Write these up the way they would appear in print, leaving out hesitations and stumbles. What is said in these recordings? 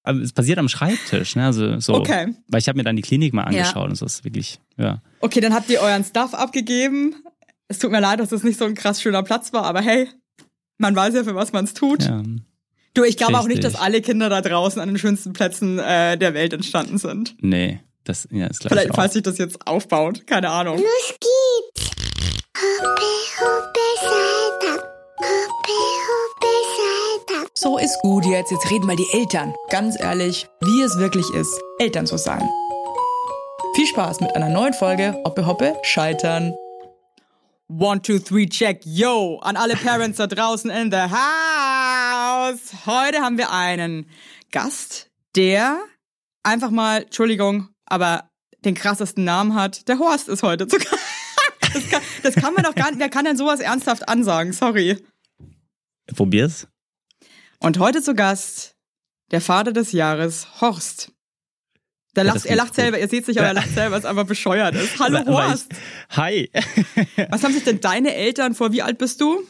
aber es passiert am Schreibtisch, ne? Also so. Okay. Weil ich habe mir dann die Klinik mal angeschaut und so ist wirklich, ja. Okay, dann habt ihr euren Stuff abgegeben. Es tut mir leid, dass das nicht so ein krass schöner Platz war, aber hey, man weiß ja, für was man es tut. Ja. Du, ich glaube auch nicht, Richtig. dass alle Kinder da draußen an den schönsten Plätzen der Welt entstanden sind. Nee, das ist klar. Vielleicht, falls sich das jetzt aufbaut, keine Ahnung. Los geht's! Hoppe, hoppe, Saltag. Hoppe, hoppe, Saltag. So ist gut jetzt. Jetzt reden mal die Eltern. Ganz ehrlich, wie es wirklich ist, Eltern zu sein. Viel Spaß mit einer neuen Folge Hoppe Hoppe Scheitern. 1, 2, 3, check, yo! An alle Parents da draußen in the house! Heute haben wir einen Gast, der einfach mal, Entschuldigung, aber den krassesten Namen hat. Der Horst ist heute zu Gast. Das kann man doch gar nicht, wer kann denn sowas ernsthaft ansagen? Sorry. Probier's. Und heute zu Gast der Vater des Jahres, Horst. Er lacht selber, ihr seht es nicht, aber er lacht selber, was einfach bescheuert ist. Hallo Horst. Hi. Was haben sich denn deine Eltern wie alt bist du?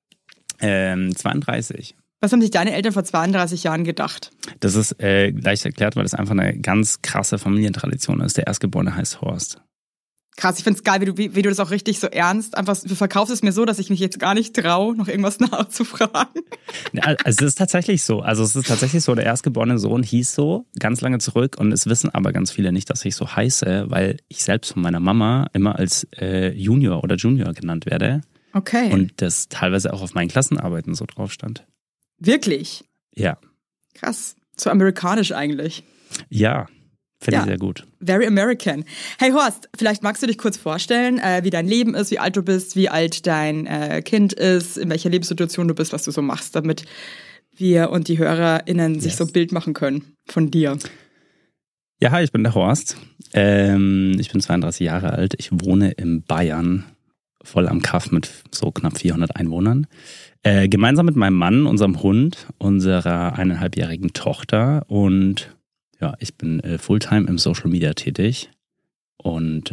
32. Was haben sich deine Eltern vor 32 Jahren gedacht? Das ist leicht erklärt, weil das einfach eine ganz krasse Familientradition ist. Der Erstgeborene heißt Horst. Krass, ich find's geil, wie du das auch richtig so ernst, einfach, du verkaufst es mir so, dass ich mich jetzt gar nicht traue, noch irgendwas nachzufragen. Also es ist tatsächlich so. Der erstgeborene Sohn hieß so, ganz lange zurück. Und es wissen aber ganz viele nicht, dass ich so heiße, weil ich selbst von meiner Mama immer als Junior oder Junior genannt werde. Okay. Und das teilweise auch auf meinen Klassenarbeiten so drauf stand. Wirklich? Ja. Krass. So amerikanisch eigentlich. Ja. Finde ich sehr gut. Very American. Hey Horst, vielleicht magst du dich kurz vorstellen, wie dein Leben ist, wie alt du bist, wie alt dein Kind ist, in welcher Lebenssituation du bist, was du so machst, damit wir und die HörerInnen sich so ein Bild machen können von dir. Ja, hi, ich bin der Horst. Ich bin 32 Jahre alt. Ich wohne in Bayern, voll am Kaff mit so knapp 400 Einwohnern. Gemeinsam mit meinem Mann, unserem Hund, unserer 1,5-jährigen Tochter und ja, ich bin Fulltime im Social Media tätig und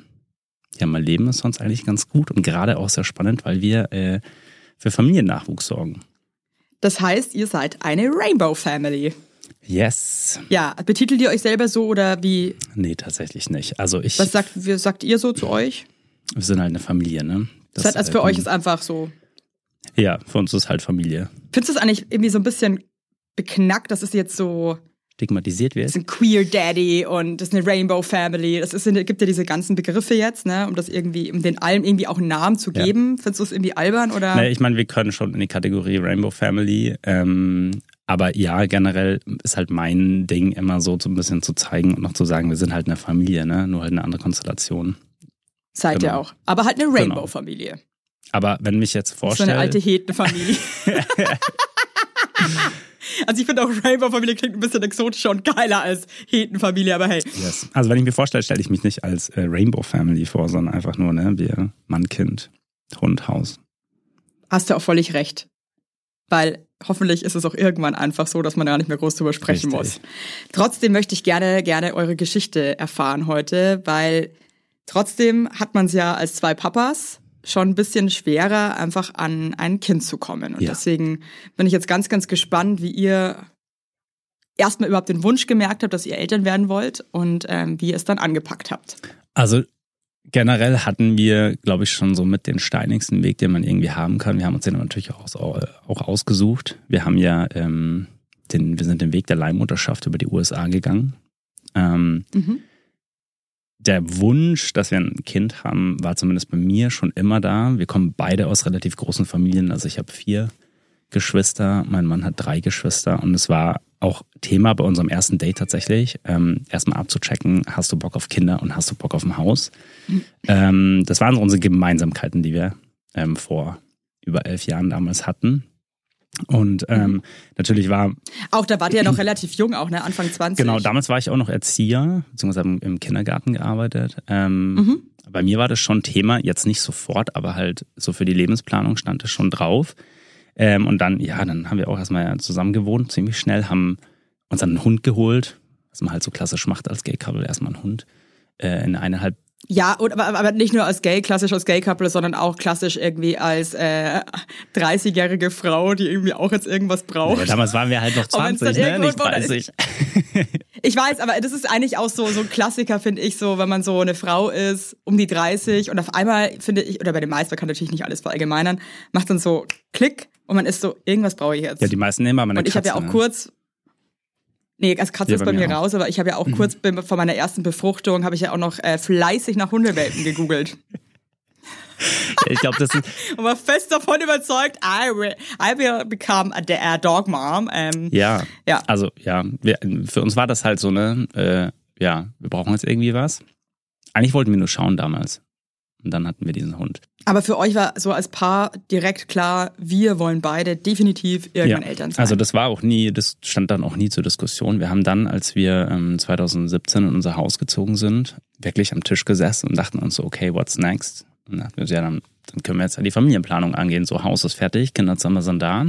mein Leben ist sonst eigentlich ganz gut und gerade auch sehr spannend, weil wir für Familiennachwuchs sorgen. Das heißt, ihr seid eine Rainbow Family. Yes. Ja, betitelt ihr euch selber so oder wie? Nee, tatsächlich nicht. Also was sagt ihr so zu euch? Wir sind halt eine Familie, ne? Das heißt, also für euch ist einfach so. Ja, für uns ist halt Familie. Findest du es eigentlich irgendwie so ein bisschen beknackt, dass es jetzt so stigmatisiert wird. Das ist ein Queer Daddy und das ist eine Rainbow Family. Gibt ja diese ganzen Begriffe jetzt, ne, um den allen irgendwie auch einen Namen zu geben. Ja. Findest du es irgendwie albern oder? Nee, ich meine, wir können schon in die Kategorie Rainbow Family. Aber ja, generell ist halt mein Ding immer so ein bisschen zu zeigen und noch zu sagen, wir sind halt eine Familie, ne, nur halt eine andere Konstellation. Seid ihr auch. Aber halt eine Rainbow-Familie. Aber wenn mich jetzt vorstellt... So eine alte Hetenfamilie. Also ich finde auch Rainbow-Familie klingt ein bisschen exotischer und geiler als Hetenfamilie, aber hey. Yes. Also wenn ich mir vorstelle, stelle ich mich nicht als Rainbow-Family vor, sondern einfach nur, ne, wir, Mann, Kind, Hund, Haus. Hast du auch völlig recht. Weil hoffentlich ist es auch irgendwann einfach so, dass man da nicht mehr groß drüber sprechen muss. Trotzdem möchte ich gerne eure Geschichte erfahren heute, weil trotzdem hat man es ja als zwei Papas schon ein bisschen schwerer, einfach an ein Kind zu kommen. Und deswegen bin ich jetzt ganz, ganz gespannt, wie ihr erstmal überhaupt den Wunsch gemerkt habt, dass ihr Eltern werden wollt und wie ihr es dann angepackt habt. Also generell hatten wir, glaube ich, schon so mit den steinigsten Weg, den man irgendwie haben kann. Wir haben uns den natürlich auch ausgesucht. Wir haben ja wir sind den Weg der Leihmutterschaft über die USA gegangen. Der Wunsch, dass wir ein Kind haben, war zumindest bei mir schon immer da. Wir kommen beide aus relativ großen Familien. Also ich habe 4 Geschwister, mein Mann hat 3 Geschwister. Und es war auch Thema bei unserem ersten Date tatsächlich, erstmal abzuchecken, hast du Bock auf Kinder und hast du Bock auf ein Haus? Das waren so unsere Gemeinsamkeiten, die wir vor über 11 Jahren damals hatten. Und natürlich war... Auch da wart ihr ja noch relativ jung, auch ne? Anfang 20. Genau, damals war ich auch noch Erzieher, beziehungsweise im Kindergarten gearbeitet. Bei mir war das schon Thema, jetzt nicht sofort, aber halt so für die Lebensplanung stand es schon drauf. Und dann haben wir auch erstmal zusammen gewohnt, ziemlich schnell, haben uns einen Hund geholt, was man halt so klassisch macht als Gay-Couple, erstmal einen Hund. In eine Ja, aber nicht nur klassisch als Gay-Couple, sondern auch klassisch irgendwie als 30-jährige Frau, die irgendwie auch jetzt irgendwas braucht. Ja, damals waren wir halt noch 20, ne? Nicht 30. Ich weiß, aber das ist eigentlich auch so ein Klassiker, finde ich, so, wenn man so eine Frau ist, um die 30 und auf einmal, finde ich, oder bei den meisten, man kann natürlich nicht alles verallgemeinern, macht dann so Klick und man ist so, irgendwas brauche ich jetzt. Ja, die meisten nehmen aber eine Und ich habe ja auch kurz... Nee, also Katze ist bei mir raus, aber ich habe ja auch kurz vor meiner ersten Befruchtung, habe ich ja auch noch fleißig nach Hundewelpen gegoogelt. Ich glaube, das ist... Und war fest davon überzeugt, I will become a dog mom. Ja, also ja, für uns war das halt so, ne, wir brauchen jetzt irgendwie was. Eigentlich wollten wir nur schauen damals. Und dann hatten wir diesen Hund. Aber für euch war so als Paar direkt klar, wir wollen beide definitiv irgendwann Eltern sein. Also das stand dann auch nie zur Diskussion. Wir haben dann, als wir 2017 in unser Haus gezogen sind, wirklich am Tisch gesessen und dachten uns so, okay, what's next? Und dann dachten wir, ja, dann können wir jetzt die Familienplanung angehen. So, Haus ist fertig, Kinderzimmer sind da.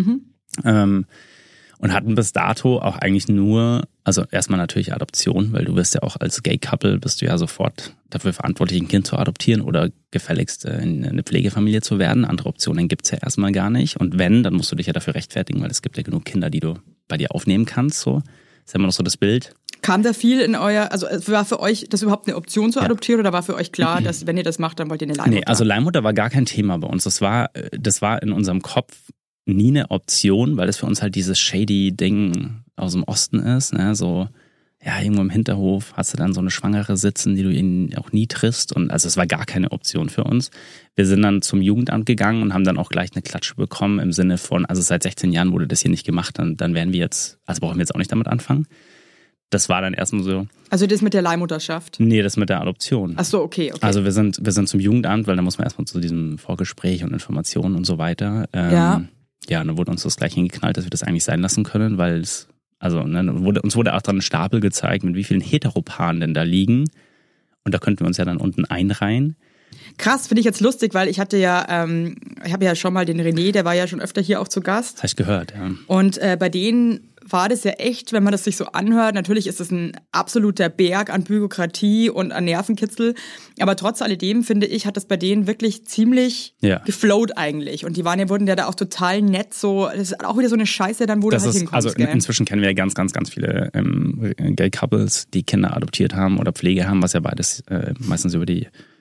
Und hatten bis dato auch eigentlich nur, also erstmal natürlich Adoption, weil du wirst ja auch als Gay-Couple, bist du ja sofort dafür verantwortlich, ein Kind zu adoptieren oder gefälligst in eine Pflegefamilie zu werden. Andere Optionen gibt's ja erstmal gar nicht. Und wenn, dann musst du dich ja dafür rechtfertigen, weil es gibt ja genug Kinder, die du bei dir aufnehmen kannst. So ist ja immer noch so das Bild. Kam da viel in also war für euch das überhaupt eine Option zu adoptieren oder war für euch klar, dass wenn ihr das macht, dann wollt ihr eine Leihmutter? Nee, also Leihmutter war gar kein Thema bei uns. Das war in unserem Kopf nie eine Option, weil das für uns halt dieses shady Ding aus dem Osten ist, ne, so, ja, irgendwo im Hinterhof hast du dann so eine Schwangere sitzen, die du ihnen auch nie triffst und also es war gar keine Option für uns. Wir sind dann zum Jugendamt gegangen und haben dann auch gleich eine Klatsche bekommen im Sinne von, also seit 16 Jahren wurde das hier nicht gemacht, dann werden wir jetzt, also brauchen wir jetzt auch nicht damit anfangen. Das war dann erstmal so. Also das mit der Leihmutterschaft? Nee, das mit der Adoption. Ach so, okay. Also wir sind zum Jugendamt, weil da muss man erstmal zu diesem Vorgespräch und Informationen und so weiter. Ja, und dann wurde uns das gleich hingeknallt, dass wir das eigentlich sein lassen können, weil uns wurde auch dann ein Stapel gezeigt, mit wie vielen Heteropaaren denn da liegen. Und da könnten wir uns ja dann unten einreihen. Krass, finde ich jetzt lustig, weil ich habe ja schon mal den René, der war ja schon öfter hier auch zu Gast. Habe ich gehört, ja. Und bei denen war das ja echt, wenn man das sich so anhört, natürlich ist es ein absoluter Berg an Bürokratie und an Nervenkitzel, aber trotz alledem, finde ich, hat das bei denen wirklich ziemlich geflowt eigentlich. Und wurden ja da auch total nett so, das ist auch wieder so eine Scheiße dann, wo du halt hinkommst. Also inzwischen kennen wir ja ganz, ganz, ganz viele Gay-Couples, die Kinder adoptiert haben oder Pflege haben, was ja beides meistens über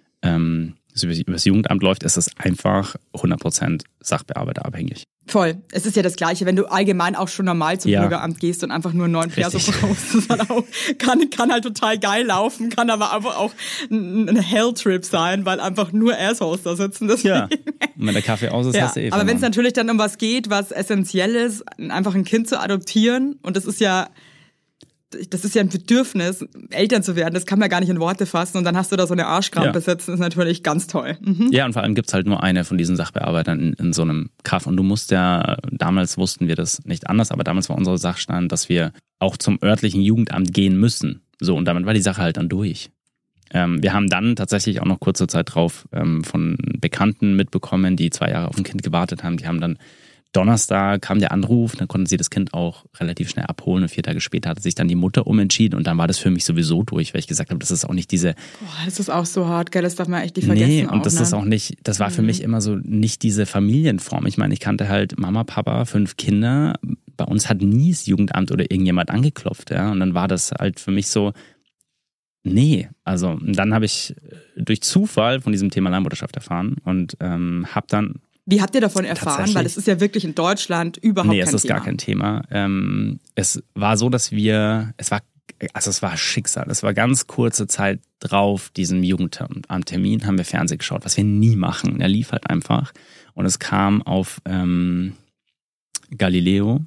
das Jugendamt läuft, ist es einfach 100% Sachbearbeiter abhängig. Voll. Es ist ja das Gleiche, wenn du allgemein auch schon normal zum Bürgeramt gehst und einfach nur einen neuen Perso brauchst. Das halt auch, kann halt total geil laufen, kann aber einfach auch ein Helltrip sein, weil einfach nur Assholes da sitzen. Deswegen. Ja, und wenn der Kaffee aus ist, hast du Aber wenn es natürlich dann um was geht, was essentiell ist, einfach ein Kind zu adoptieren, und das ist ja ein Bedürfnis, Eltern zu werden. Das kann man gar nicht in Worte fassen. Und dann hast du da so eine Arschkrampe sitzen. Das ist natürlich ganz toll. Ja, und vor allem gibt's halt nur eine von diesen Sachbearbeitern in so einem Kaff. Und du musst ja, damals wussten wir das nicht anders, aber damals war unser Sachstand, dass wir auch zum örtlichen Jugendamt gehen müssen. So, und damit war die Sache halt dann durch. Wir haben dann tatsächlich auch noch kurze Zeit drauf von Bekannten mitbekommen, die 2 Jahre auf ein Kind gewartet haben. Die haben dann Donnerstag kam der Anruf, dann konnten sie das Kind auch relativ schnell abholen und 4 Tage später hatte sich dann die Mutter umentschieden und dann war das für mich sowieso durch, weil ich gesagt habe, das ist auch nicht diese... Boah, das ist auch so hart, gell, das darf man echt nicht vergessen. Nee, und das ist auch nicht, das war für mich immer so nicht diese Familienform. Ich meine, ich kannte halt Mama, Papa, 5 Kinder, bei uns hat nie das Jugendamt oder irgendjemand angeklopft, ja, und dann war das halt für mich so, nee, also dann habe ich durch Zufall von diesem Thema Leihmutterschaft erfahren und habe dann... Wie habt ihr davon erfahren? Weil es ist ja wirklich in Deutschland überhaupt kein Thema. Nee, es ist gar kein Thema. Es war so, dass es war Schicksal. Es war ganz kurze Zeit drauf, diesem Jugendamt-Termin, haben wir Fernsehen geschaut, was wir nie machen. Er lief halt einfach. Und es kam auf Galileo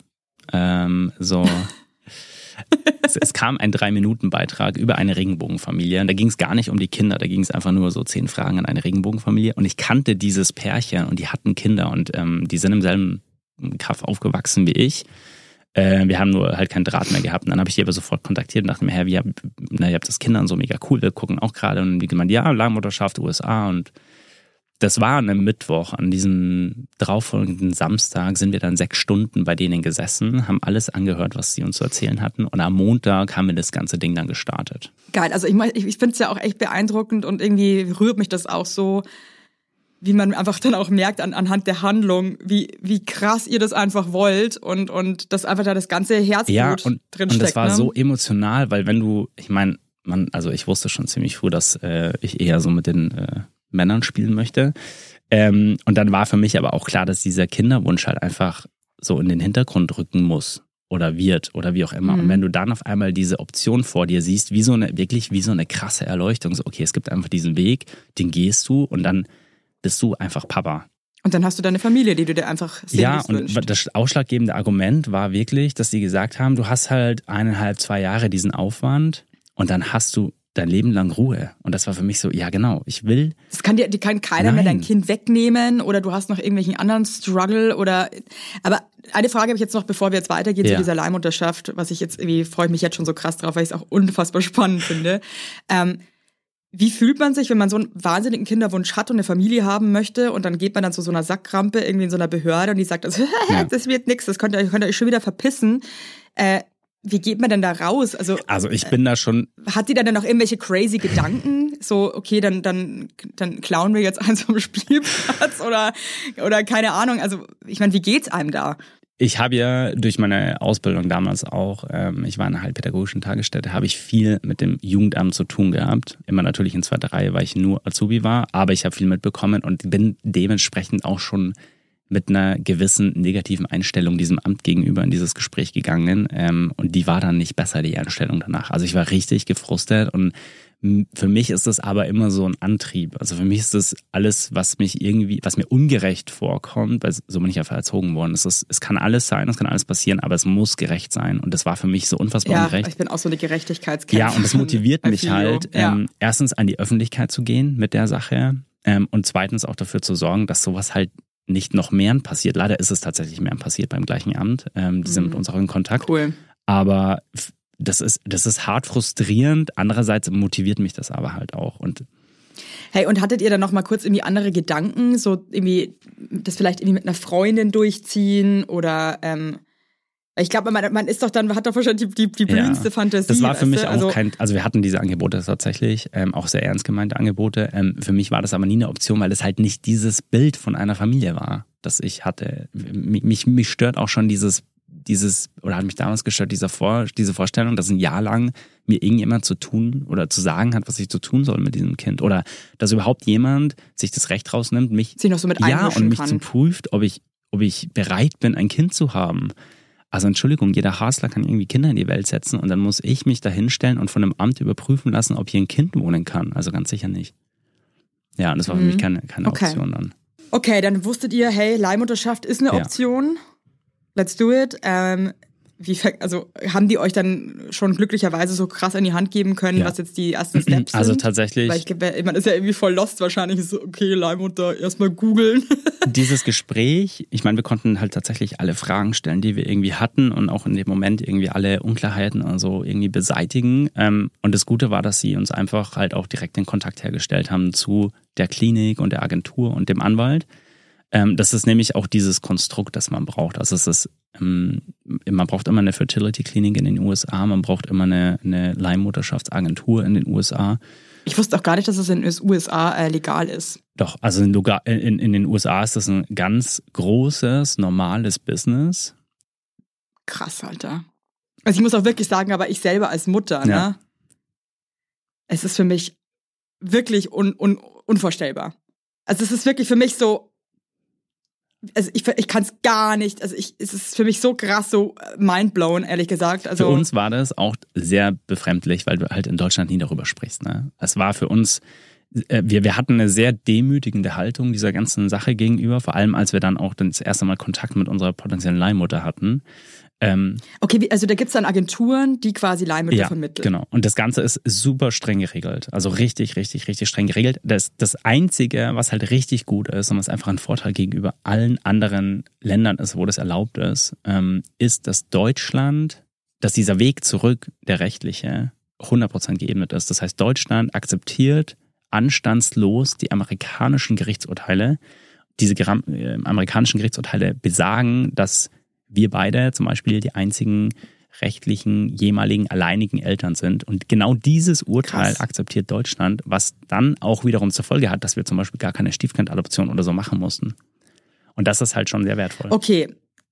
es kam ein 3-Minuten-Beitrag über eine Regenbogenfamilie. Und da ging es gar nicht um die Kinder, da ging es einfach nur so 10 Fragen an eine Regenbogenfamilie. Und ich kannte dieses Pärchen und die hatten Kinder und die sind im selben Kaff aufgewachsen wie ich. Wir haben nur halt keinen Draht mehr gehabt. Und dann habe ich die aber sofort kontaktiert und dachte mir, ihr habt das Kinder und so mega cool, wir gucken auch gerade. Und die gemeint, ja, Leihmutterschaft, USA. Und das war an einem Mittwoch, an diesem darauffolgenden Samstag sind wir dann 6 Stunden bei denen gesessen, haben alles angehört, was sie uns zu erzählen hatten und am Montag haben wir das ganze Ding dann gestartet. Geil, also ich finde es ja auch echt beeindruckend und irgendwie rührt mich das auch so, wie man einfach dann auch merkt anhand der Handlung, wie krass ihr das einfach wollt und dass einfach da das ganze Herzblut drin steckt. Und das war ne? so emotional, weil wenn du, ich meine, also ich wusste schon ziemlich früh, dass ich eher so mit den Männern spielen möchte. Und dann war für mich aber auch klar, dass dieser Kinderwunsch halt einfach so in den Hintergrund rücken muss oder wird oder wie auch immer. Und wenn du dann auf einmal diese Option vor dir siehst, wirklich wie so eine krasse Erleuchtung, so okay, es gibt einfach diesen Weg, den gehst du und dann bist du einfach Papa. Und dann hast du deine Familie, die du dir einfach sehnlichst wünschst. Und das ausschlaggebende Argument war wirklich, dass sie gesagt haben, du hast halt 1,5, 2 Jahre diesen Aufwand und dann hast du dein Leben lang Ruhe. Und das war für mich so, ja genau, ich will... Das kann keiner mehr dein Kind wegnehmen oder du hast noch irgendwelchen anderen Struggle oder... Aber eine Frage habe ich jetzt noch, bevor wir jetzt weitergehen zu dieser Leihmutterschaft, was ich jetzt irgendwie, freue ich mich jetzt schon so krass drauf, weil ich es auch unfassbar spannend finde. Wie fühlt man sich, wenn man so einen wahnsinnigen Kinderwunsch hat und eine Familie haben möchte und dann geht man dann zu so einer Sackrampe irgendwie in so einer Behörde und die sagt, das wird nix, das könnt ihr euch schon wieder verpissen. Wie geht man denn da raus? Also ich bin da schon... Hat die dann noch irgendwelche crazy Gedanken? So, okay, dann klauen wir jetzt eins vom Spielplatz oder keine Ahnung. Also ich meine, wie geht's einem da? Ich habe ja durch meine Ausbildung damals auch, ich war in einer heilpädagogischen Tagesstätte, habe ich viel mit dem Jugendamt zu tun gehabt. Immer natürlich in 2. Reihe, weil ich nur Azubi war, aber ich habe viel mitbekommen und bin dementsprechend auch schon mit einer gewissen negativen Einstellung diesem Amt gegenüber in dieses Gespräch gegangen. Und die war dann nicht besser, die Einstellung danach. Also ich war richtig gefrustet und für mich ist das aber immer so ein Antrieb. Also für mich ist das alles, was mir ungerecht vorkommt, weil so bin ich einfach erzogen worden. Es kann alles sein, es kann alles passieren, aber es muss gerecht sein. Und das war für mich so unfassbar ungerecht. Ja, ich bin auch so eine Gerechtigkeitskämpferin. Ja, und das motiviert mich halt, erstens an die Öffentlichkeit zu gehen mit der Sache und zweitens auch dafür zu sorgen, dass sowas halt nicht noch mehr passiert. Leider ist es tatsächlich mehr passiert beim gleichen Amt. Die sind mit uns auch in Kontakt. Cool. Aber das ist hart frustrierend. Andererseits motiviert mich das aber halt auch. Und hattet ihr dann noch mal kurz irgendwie andere Gedanken? So irgendwie das vielleicht irgendwie mit einer Freundin durchziehen oder ich glaube, man ist doch dann, hat doch wahrscheinlich die blühendste Fantasie. Das war für mich auch also wir hatten diese Angebote tatsächlich, auch sehr ernst gemeinte Angebote. Für mich war das aber nie eine Option, weil es halt nicht dieses Bild von einer Familie war, das ich hatte. Mich stört auch schon oder hat mich damals gestört, diese Vorstellung, dass ein Jahr lang mir irgendjemand zu tun oder zu sagen hat, was ich zu tun soll mit diesem Kind. Oder dass überhaupt jemand sich das Recht rausnimmt, mich sich noch so mit einmischen und mich kann. prüft, ob ich bereit bin, ein Kind zu haben. Also Entschuldigung, jeder Hasler kann irgendwie Kinder in die Welt setzen und dann muss ich mich da hinstellen und von einem Amt überprüfen lassen, ob hier ein Kind wohnen kann. Also ganz sicher nicht. Ja, und das war für mich keine Option dann. Okay, dann wusstet ihr, hey, Leihmutterschaft ist eine Option. Let's do it. Haben die euch dann schon glücklicherweise so krass in die Hand geben können, was jetzt die ersten Steps sind? Also tatsächlich. Weil man ist ja irgendwie voll lost wahrscheinlich. So, okay, Leihmutter, erstmal googeln. Dieses Gespräch, ich meine, wir konnten halt tatsächlich alle Fragen stellen, die wir irgendwie hatten und auch in dem Moment irgendwie alle Unklarheiten und so irgendwie beseitigen. Und das Gute war, dass sie uns einfach halt auch direkt den Kontakt hergestellt haben zu der Klinik und der Agentur und dem Anwalt. Das ist nämlich auch dieses Konstrukt, das man braucht. Also man braucht immer eine Fertility-Klinik in den USA, man braucht immer eine Leihmutterschaftsagentur in den USA. Ich wusste auch gar nicht, dass es in den USA legal ist. Doch, also in den USA ist das ein ganz großes, normales Business. Krass, Alter. Also ich muss auch wirklich sagen, aber ich selber als Mutter, ne? Es ist für mich wirklich unvorstellbar. Also es ist wirklich für mich so, also ich kann es gar nicht, es ist für mich so krass, so mindblown, ehrlich gesagt. Also für uns war das auch sehr befremdlich, weil du halt in Deutschland nie darüber sprichst. Ne? Es war für uns, wir hatten eine sehr demütigende Haltung dieser ganzen Sache gegenüber, vor allem als wir dann auch das erste Mal Kontakt mit unserer potenziellen Leihmutter hatten. Okay, also da gibt es dann Agenturen, die quasi Leihmütter vermitteln. Genau. Und das Ganze ist super streng geregelt. Also richtig, richtig, richtig streng geregelt. Das Einzige, was halt richtig gut ist und was einfach ein Vorteil gegenüber allen anderen Ländern ist, wo das erlaubt ist, ist, dass dieser Weg zurück, der rechtliche, 100% geebnet ist. Das heißt, Deutschland akzeptiert anstandslos die amerikanischen Gerichtsurteile. Diese amerikanischen Gerichtsurteile besagen, dass wir beide zum Beispiel die einzigen rechtlichen, jemaligen, alleinigen Eltern sind. Und genau dieses Urteil akzeptiert Deutschland, was dann auch wiederum zur Folge hat, dass wir zum Beispiel gar keine Stiefkindadoption oder so machen mussten. Und das ist halt schon sehr wertvoll. Okay.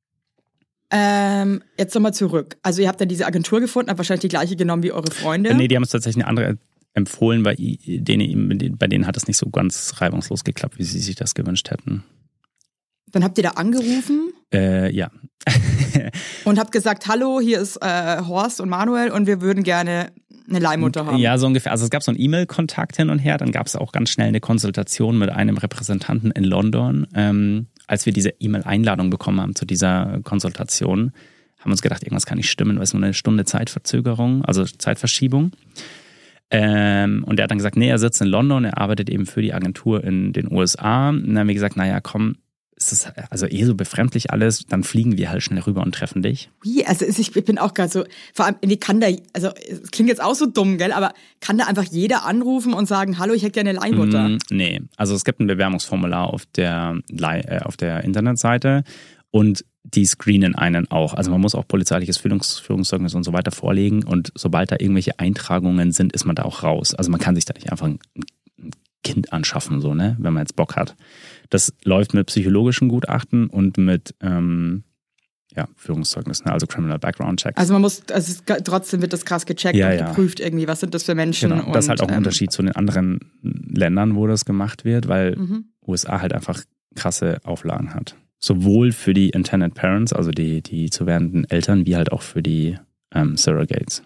Jetzt nochmal zurück. Also ihr habt dann diese Agentur gefunden, habt wahrscheinlich die gleiche genommen wie eure Freunde. Nee, die haben uns tatsächlich eine andere empfohlen, weil bei denen hat es nicht so ganz reibungslos geklappt, wie sie sich das gewünscht hätten. Dann habt ihr da angerufen? Ja. Und habt gesagt, hallo, hier ist Horst und Manuel und wir würden gerne eine Leihmutter haben. Ja, so ungefähr. Also es gab so einen E-Mail-Kontakt hin und her, dann gab es auch ganz schnell eine Konsultation mit einem Repräsentanten in London. Als wir diese E-Mail-Einladung bekommen haben zu dieser Konsultation, haben wir uns gedacht, irgendwas kann nicht stimmen, weil es nur eine Stunde Zeitverzögerung, also Zeitverschiebung. Und er hat dann gesagt, nee, er sitzt in London, er arbeitet eben für die Agentur in den USA. Und dann haben wir gesagt, naja, komm, es ist also so befremdlich alles, dann fliegen wir halt schnell rüber und treffen dich. Wie? Also ich bin auch gerade so, vor allem, also es klingt jetzt auch so dumm, gell, aber kann da einfach jeder anrufen und sagen, hallo, ich hätte gerne eine Leihmutter? Nee, also es gibt ein Bewerbungsformular auf der Internetseite und die screenen einen auch. Also man muss auch polizeiliches Führungszeugnis und so weiter vorlegen und sobald da irgendwelche Eintragungen sind, ist man da auch raus. Also man kann sich da nicht einfach ein Kind anschaffen, so, ne, wenn man jetzt Bock hat. Das läuft mit psychologischen Gutachten und mit Führungszeugnissen, also Criminal Background Checks. Also man muss, trotzdem wird das krass gecheckt und geprüft irgendwie, was sind das für Menschen. Genau. Und das ist halt auch ein Unterschied zu den anderen Ländern, wo das gemacht wird, weil USA halt einfach krasse Auflagen hat. Sowohl für die Intended Parents, also die zu werdenden Eltern, wie halt auch für die Surrogates.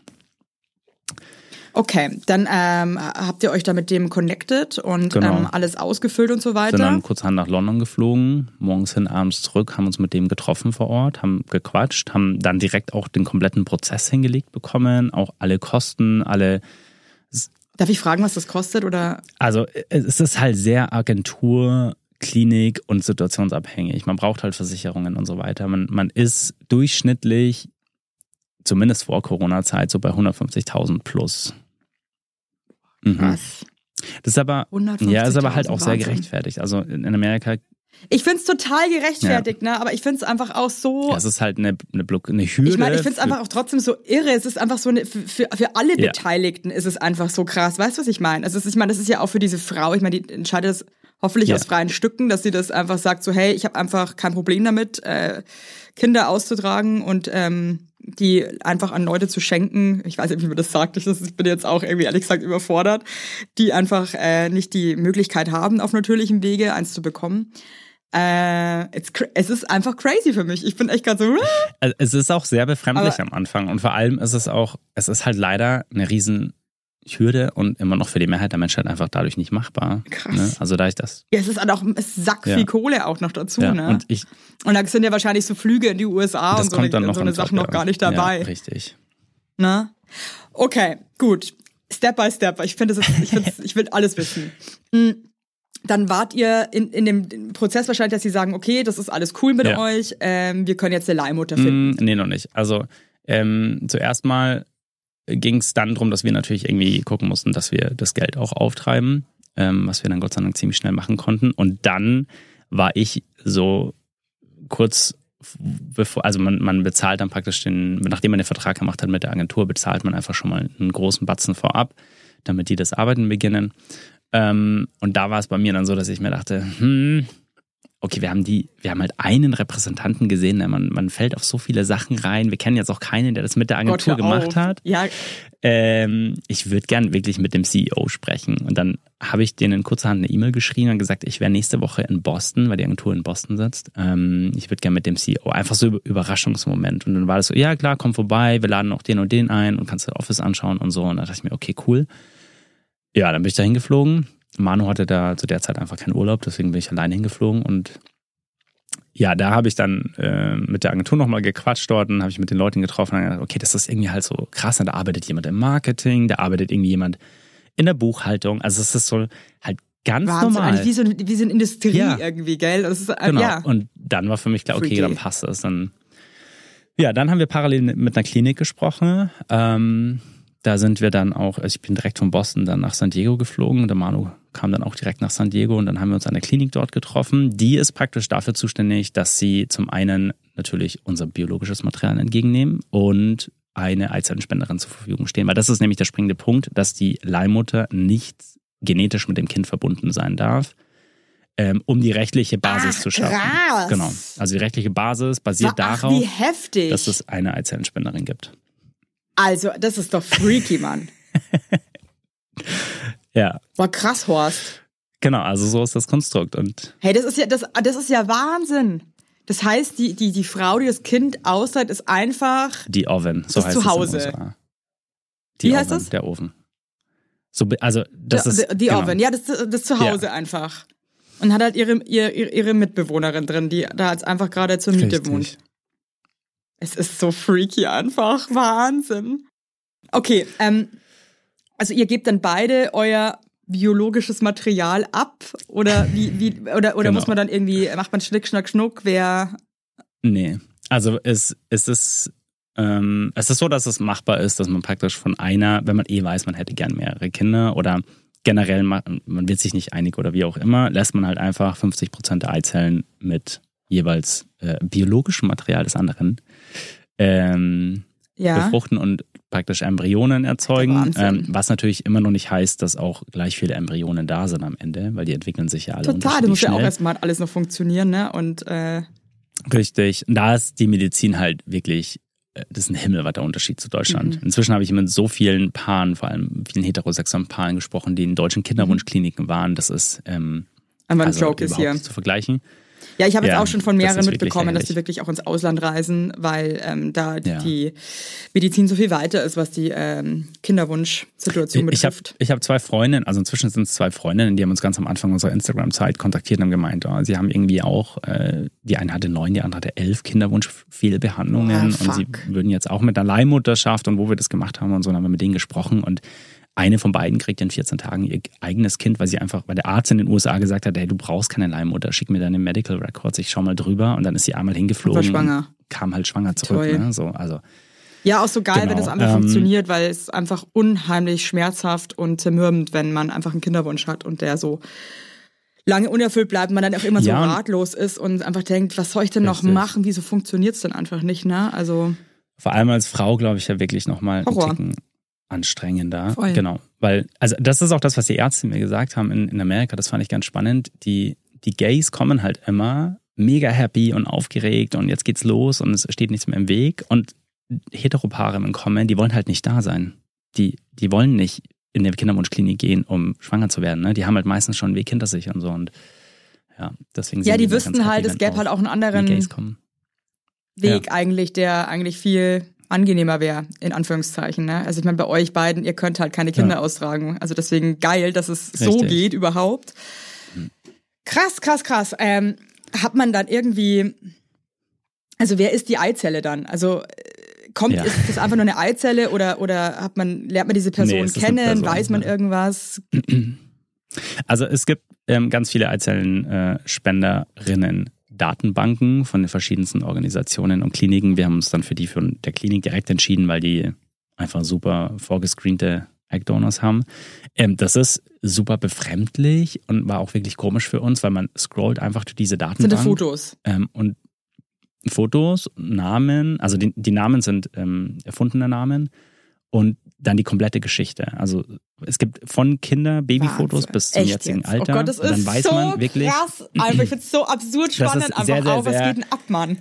Okay, dann habt ihr euch da mit dem connected und alles ausgefüllt und so weiter. Sind dann kurzerhand nach London geflogen, morgens hin, abends zurück, haben uns mit dem getroffen vor Ort, haben gequatscht, haben dann direkt auch den kompletten Prozess hingelegt bekommen, auch alle Kosten, alle... Darf ich fragen, was das kostet? Oder? Also es ist halt sehr Agentur, Klinik und situationsabhängig. Man braucht halt Versicherungen und so weiter. Man ist durchschnittlich, zumindest vor Corona-Zeit, so bei 150.000 plus. Krass. Das ist aber, ist aber halt auch sehr gerechtfertigt. Also in Amerika. Ich finde es total gerechtfertigt, ne? Aber ich finde es einfach auch so. Ja, es ist halt eine Hürde. Ich meine, ich finde es einfach auch trotzdem so irre. Es ist einfach so für alle Beteiligten ist es einfach so krass. Weißt du, was ich meine? Also das ist ja auch für diese Frau. Ich meine, die entscheidet es hoffentlich aus freien Stücken, dass sie das einfach sagt, so hey, ich habe einfach kein Problem damit, Kinder auszutragen und die einfach an Leute zu schenken. Ich weiß nicht, wie man das sagt. Ich bin jetzt auch irgendwie ehrlich gesagt überfordert, die einfach nicht die Möglichkeit haben, auf natürlichem Wege eins zu bekommen. Es ist einfach crazy für mich. Ich bin echt gerade so... Also es ist auch sehr befremdlich am Anfang und vor allem ist es ist halt leider eine riesen Hürde und immer noch für die Mehrheit der Menschheit einfach dadurch nicht machbar. Krass. Ne? Also da ich das... Ja, es ist halt auch viel Kohle auch noch dazu. Ja, ne? Und da sind ja wahrscheinlich so Flüge in die USA und so eine Sachen noch gar nicht dabei. Ja, richtig. Na? Okay, gut. Step by step. Ich will alles wissen. Dann wart ihr in dem Prozess wahrscheinlich, dass sie sagen, okay, das ist alles cool mit euch, wir können jetzt eine Leihmutter finden. Nee, noch nicht. Also zuerst mal ging es dann darum, dass wir natürlich irgendwie gucken mussten, dass wir das Geld auch auftreiben, was wir dann Gott sei Dank ziemlich schnell machen konnten. Und dann war ich so kurz bevor, also man bezahlt dann praktisch nachdem man den Vertrag gemacht hat mit der Agentur, bezahlt man einfach schon mal einen großen Batzen vorab, damit die das Arbeiten beginnen. Und da war es bei mir dann so, dass ich mir dachte, okay, wir haben halt einen Repräsentanten gesehen, man fällt auf so viele Sachen rein. Wir kennen jetzt auch keinen, der das mit der Agentur gemacht hat. Ja. Ich würde gern wirklich mit dem CEO sprechen. Und dann habe ich denen kurzerhand eine E-Mail geschrieben und gesagt, ich wäre nächste Woche in Boston, weil die Agentur in Boston sitzt. Ich würde gern mit dem CEO. Einfach so Überraschungsmoment. Und dann war das so, ja klar, komm vorbei, wir laden auch den und den ein und kannst das Office anschauen und so. Und da dachte ich mir, okay, cool. Ja, dann bin ich da hingeflogen. Manu hatte da zu der Zeit einfach keinen Urlaub, deswegen bin ich alleine hingeflogen und ja, da habe ich dann mit der Agentur nochmal gequatscht dort und habe ich mit den Leuten getroffen und gedacht, okay, das ist irgendwie halt so krass, da arbeitet jemand im Marketing, da arbeitet irgendwie jemand in der Buchhaltung, also es ist so halt ganz normal. Eigentlich wie so eine Industrie irgendwie, gell? Das ist, genau, und dann war für mich klar, okay, dann passt das. Dann haben wir parallel mit einer Klinik gesprochen, Da sind wir dann auch, also ich bin direkt von Boston dann nach San Diego geflogen. Der Manu kam dann auch direkt nach San Diego und dann haben wir uns an der Klinik dort getroffen. Die ist praktisch dafür zuständig, dass sie zum einen natürlich unser biologisches Material entgegennehmen und eine Eizellenspenderin zur Verfügung stehen. Weil das ist nämlich der springende Punkt, dass die Leihmutter nicht genetisch mit dem Kind verbunden sein darf, um die rechtliche Basis zu schaffen. Krass. Genau. Also die rechtliche Basis basiert darauf, wie heftig. dass es eine Eizellenspenderin gibt. Also, das ist doch freaky, Mann. Ja. Boah, krass, Horst. Genau, also so ist das Konstrukt. Und Hey, das ist ja Wahnsinn. Das heißt, die Frau, die das Kind ausseit, ist einfach die Oven, so das heißt Zuhause. es in den USA. Wie heißt das? Der Ofen. So, also das ist die genau. Oven, ja, das Zuhause einfach. Und hat halt ihre Mitbewohnerin drin, die da jetzt einfach gerade zur Miete Richtig. wohnt. Es ist so freaky einfach. Wahnsinn. Okay, also ihr gebt dann beide euer biologisches Material ab oder oder Genau. muss man dann irgendwie, macht man Schnick, Schnack, Schnuck, wer... Nee, also es ist so, dass es machbar ist, dass man praktisch von einer, wenn man weiß, man hätte gern mehrere Kinder oder generell, man wird sich nicht einig oder wie auch immer, lässt man halt einfach 50% der Eizellen mit jeweils biologischem Material des anderen befruchten und praktisch Embryonen erzeugen, was natürlich immer noch nicht heißt, dass auch gleich viele Embryonen da sind am Ende, weil die entwickeln sich ja alle Total, das muss ja schnell. auch erstmal alles noch funktionieren, ne? Und Richtig. Und da ist die Medizin halt wirklich, das ist ein himmelweiter Unterschied zu Deutschland. Inzwischen habe ich mit so vielen Paaren, vor allem vielen heterosexuellen Paaren gesprochen, die in deutschen Kinderwunschkliniken waren. Das ist einfach ein Joke ist hier. nicht zu vergleichen. Ja, ich habe jetzt auch schon von mehreren das ist mitbekommen, wirklich dass die wirklich auch ins Ausland reisen, weil da die Medizin so viel weiter ist, was die Kinderwunschsituation betrifft. Ich hab 2 Freundinnen, also inzwischen sind es 2 Freundinnen, die haben uns ganz am Anfang unserer Instagram-Zeit kontaktiert und haben gemeint, sie haben irgendwie auch, die eine hatte 9, die andere hatte 11 Kinderwunschfehlbehandlungen und sie würden jetzt auch mit einer Leihmutterschaft und wo wir das gemacht haben und so, dann haben wir mit denen gesprochen und eine von beiden kriegt in 14 Tagen ihr eigenes Kind, weil der Arzt in den USA gesagt hat, hey, du brauchst keine Leihmutter, schick mir deine Medical Records, ich schau mal drüber. Und dann ist sie einmal hingeflogen und schwanger. Kam halt schwanger zurück. Ne? So, also, ja, auch so geil, genau. wenn das einfach funktioniert, weil es einfach unheimlich schmerzhaft und zermürbend, wenn man einfach einen Kinderwunsch hat und der so lange unerfüllt bleibt, man dann auch immer so ratlos ist und einfach denkt, was soll ich denn noch machen, wieso funktioniert es denn einfach nicht, ne? Also vor allem als Frau, glaube ich, ja wirklich nochmal einen Ticken anstrengender. Voll. Genau. Weil, also das ist auch das, was die Ärzte mir gesagt haben in Amerika, das fand ich ganz spannend. Die Gays kommen halt immer mega happy und aufgeregt und jetzt geht's los und es steht nichts mehr im Weg. Und Heteropaare kommen, die wollen halt nicht da sein. Die wollen nicht in der Kinderwunschklinik gehen, um schwanger zu werden. Ne? Die haben halt meistens schon einen Weg hinter sich und so. Und ja, deswegen sind die wüssten halt, es gäbe halt auch einen anderen Weg eigentlich, der eigentlich viel angenehmer wäre, in Anführungszeichen. Ne? Also ich meine, bei euch beiden, ihr könnt halt keine Kinder austragen. Also deswegen geil, dass es so geht überhaupt. Krass. Hat man dann irgendwie, also wer ist die Eizelle dann? Also ist das einfach nur eine Eizelle oder lernt man diese Person kennen? Weiß man irgendwas? Also es gibt ganz viele Eizellenspenderinnen Datenbanken von den verschiedensten Organisationen und Kliniken. Wir haben uns dann für die von der Klinik direkt entschieden, weil die einfach super vorgescreente Egg-Donors haben. Das ist super befremdlich und war auch wirklich komisch für uns, weil man scrollt einfach durch diese Datenbank. Sind das Fotos? Und Fotos, Namen, also die Namen sind erfundene Namen und dann die komplette Geschichte. Also es gibt von Babyfotos bis zum jetzigen Alter. Oh Gott, das ist dann weiß so man wirklich, krass. Einfach, ich finde es so absurd spannend. Einfach sehr, auch, was geht denn ab, Mann?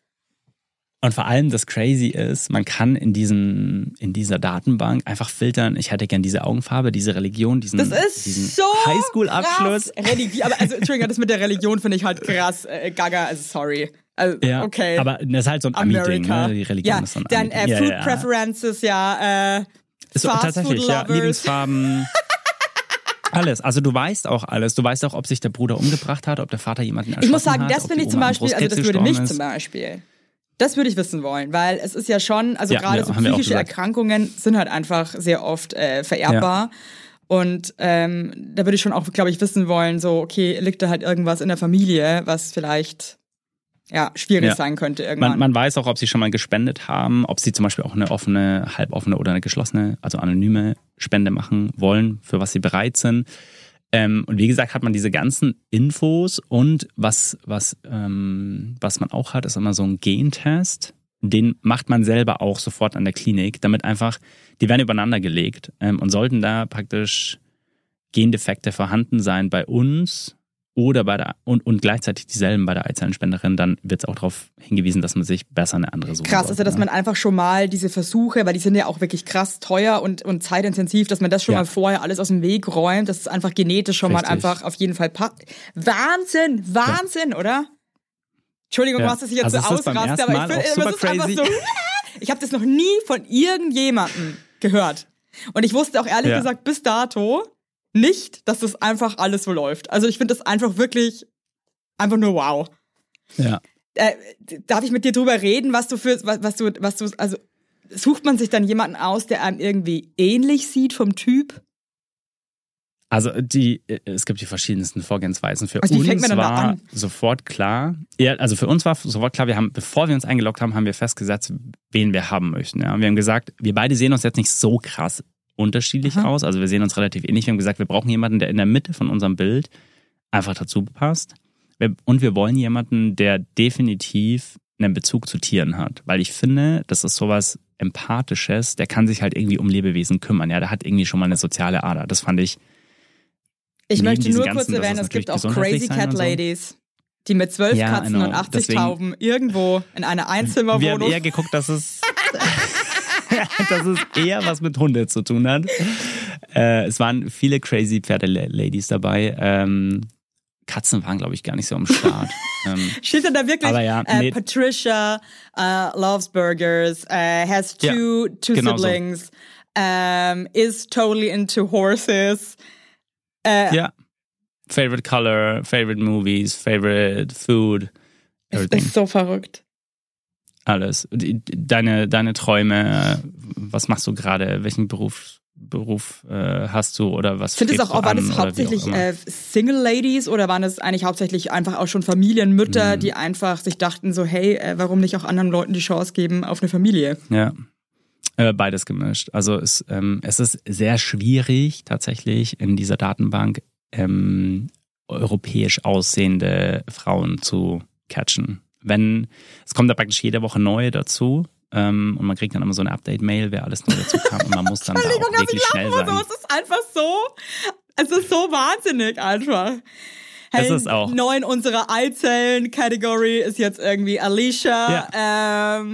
Und vor allem das Crazy ist, man kann in dieser Datenbank einfach filtern, ich hätte gern diese Augenfarbe, diese Religion, diesen so Highschool-Abschluss. Aber Entschuldigung, das mit der Religion finde ich halt krass. Gaga, also sorry. Also, ja, okay. Aber das ist halt so ein Ami-Ding, ne? Die Religion ist so ein Ami-Ding. Dann Food Preferences, so, tatsächlich, ja, Lieblingsfarben. Alles. Also du weißt auch alles. Du weißt auch, ob sich der Bruder umgebracht hat, ob der Vater jemanden erschossen hat. Ich muss sagen, das finde ich zum Beispiel, also das würde mich zum Beispiel. Das würde ich wissen wollen, weil es ist ja schon, also gerade so psychische Erkrankungen sind halt einfach sehr oft vererbbar. Ja. Und da würde ich schon auch, glaube ich, wissen wollen, so, okay, liegt da halt irgendwas in der Familie, was vielleicht schwierig sein könnte irgendwann. Man weiß auch, ob sie schon mal gespendet haben, ob sie zum Beispiel auch eine offene, halboffene oder eine geschlossene, also anonyme Spende machen wollen, für was sie bereit sind. Und wie gesagt, hat man diese ganzen Infos und was man auch hat, ist immer so ein Gentest. Den macht man selber auch sofort an der Klinik, damit einfach, die werden übereinander gelegt und sollten da praktisch Gendefekte vorhanden sein bei uns oder und gleichzeitig dieselben bei der Eizellenspenderin, dann wird es auch darauf hingewiesen, dass man sich besser eine andere suchen Krass, sollte, also dass man einfach schon mal diese Versuche, weil die sind ja auch wirklich krass teuer und zeitintensiv, dass man das schon mal vorher alles aus dem Weg räumt, dass es einfach genetisch schon mal einfach auf jeden Fall passt. Wahnsinn, oder? Entschuldigung, was das jetzt so ausrastet, aber ich finde, das ist einfach so. Ich habe das noch nie von irgendjemandem gehört. Und ich wusste auch ehrlich gesagt bis dato nicht, dass das einfach alles so läuft. Also ich finde das einfach wirklich, einfach nur wow. Ja. Darf ich mit dir drüber reden, was du, also sucht man sich dann jemanden aus, der einem irgendwie ähnlich sieht vom Typ? Also es gibt die verschiedensten Vorgehensweisen. Für also uns war sofort klar, also für uns war sofort klar, bevor wir uns eingeloggt haben, haben wir festgesetzt, wen wir haben möchten. Ja. Wir haben gesagt, wir beide sehen uns jetzt nicht so krass unterschiedlich aus. Also wir sehen uns relativ ähnlich. Wir haben gesagt, wir brauchen jemanden, der in der Mitte von unserem Bild einfach dazu passt. Und wir wollen jemanden, der definitiv einen Bezug zu Tieren hat. Weil ich finde, das ist sowas Empathisches, der kann sich halt irgendwie um Lebewesen kümmern. Ja, der hat irgendwie schon mal eine soziale Ader. Das fand ich. Ich möchte nur kurz erwähnen, es gibt auch Crazy Cat Ladies, die mit 12 Katzen und 80 Tauben irgendwo in einer Einzimmerwohnung. Wir haben eher geguckt, dass es eher was mit Hunde zu tun hat. Es waren viele Crazy Pferde-Ladies dabei. Katzen waren, glaube ich, gar nicht so am Start. Steht da wirklich, Patricia loves burgers, has two siblings, is totally into horses. Favorite color, favorite movies, favorite food, everything. Das ist so verrückt. Alles. Deine Träume, was machst du gerade, welchen Beruf hast du oder was strebst du an? Waren das hauptsächlich Single Ladies oder waren das eigentlich hauptsächlich einfach auch schon Familienmütter, die einfach sich dachten so, hey, warum nicht auch anderen Leuten die Chance geben auf eine Familie? Ja. Beides gemischt. Also es ist sehr schwierig, tatsächlich in dieser Datenbank europäisch aussehende Frauen zu catchen. Es kommt da praktisch jede Woche neue dazu und man kriegt dann immer so eine Update-Mail, wer alles neu dazu kam und man muss dann da auch wirklich schnell sein. Es ist einfach so, es ist so wahnsinnig einfach. Hey, es ist auch. 9 unserer Eizellen-Category ist jetzt irgendwie Alicia,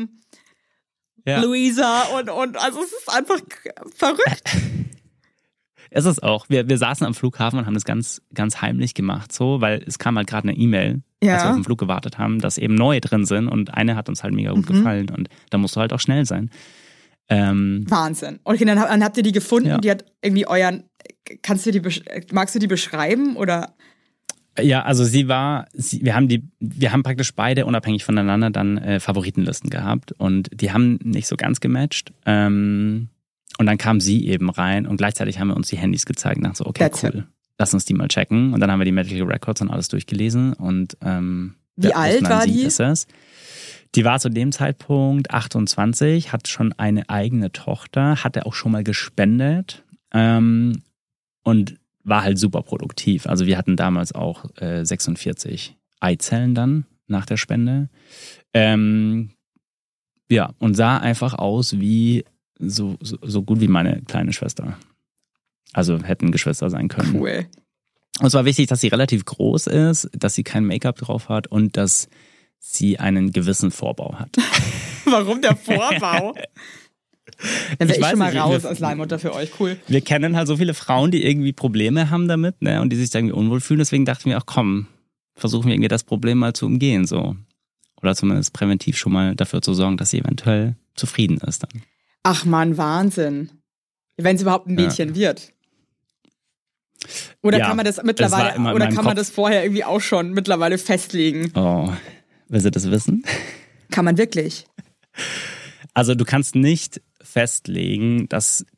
Luisa und also es ist einfach verrückt. Es ist auch. Wir saßen am Flughafen und haben das ganz, ganz heimlich gemacht, so, weil es kam halt gerade eine E-Mail, als wir auf den Flug gewartet haben, dass eben neue drin sind und eine hat uns halt mega gut gefallen und da musst du halt auch schnell sein. Wahnsinn. Okay, dann habt ihr die gefunden, die hat irgendwie magst du die beschreiben oder? Ja, also wir haben praktisch beide unabhängig voneinander dann Favoritenlisten gehabt und die haben nicht so ganz gematcht. Und dann kam sie eben rein und gleichzeitig haben wir uns die Handys gezeigt und dachten so, okay, cool, lass uns die mal checken. Und dann haben wir die Medical Records und alles durchgelesen und wie alt war die? Ist es. Die war zu dem Zeitpunkt 28, hat schon eine eigene Tochter, hatte auch schon mal gespendet und war halt super produktiv. Also wir hatten damals auch 46 Eizellen dann nach der Spende. Und sah einfach aus wie so gut wie meine kleine Schwester. Also hätten Geschwister sein können. Cool. Und es war wichtig, dass sie relativ groß ist, dass sie kein Make-up drauf hat und dass sie einen gewissen Vorbau hat. Warum der Vorbau? Dann wäre ich schon mal raus als Leihmutter für euch, cool. Wir kennen halt so viele Frauen, die irgendwie Probleme haben damit, ne, und die sich da irgendwie unwohl fühlen. Deswegen dachten wir, ach komm, versuchen wir irgendwie das Problem mal zu umgehen, so. Oder zumindest präventiv schon mal dafür zu sorgen, dass sie eventuell zufrieden ist dann. Ach man, Wahnsinn. Wenn es überhaupt ein Mädchen wird. Oder kann man das mittlerweile, oder kann man das vorher irgendwie auch schon mittlerweile festlegen? Oh, willst du das wissen? Kann man wirklich? Also du kannst nicht festlegen, dass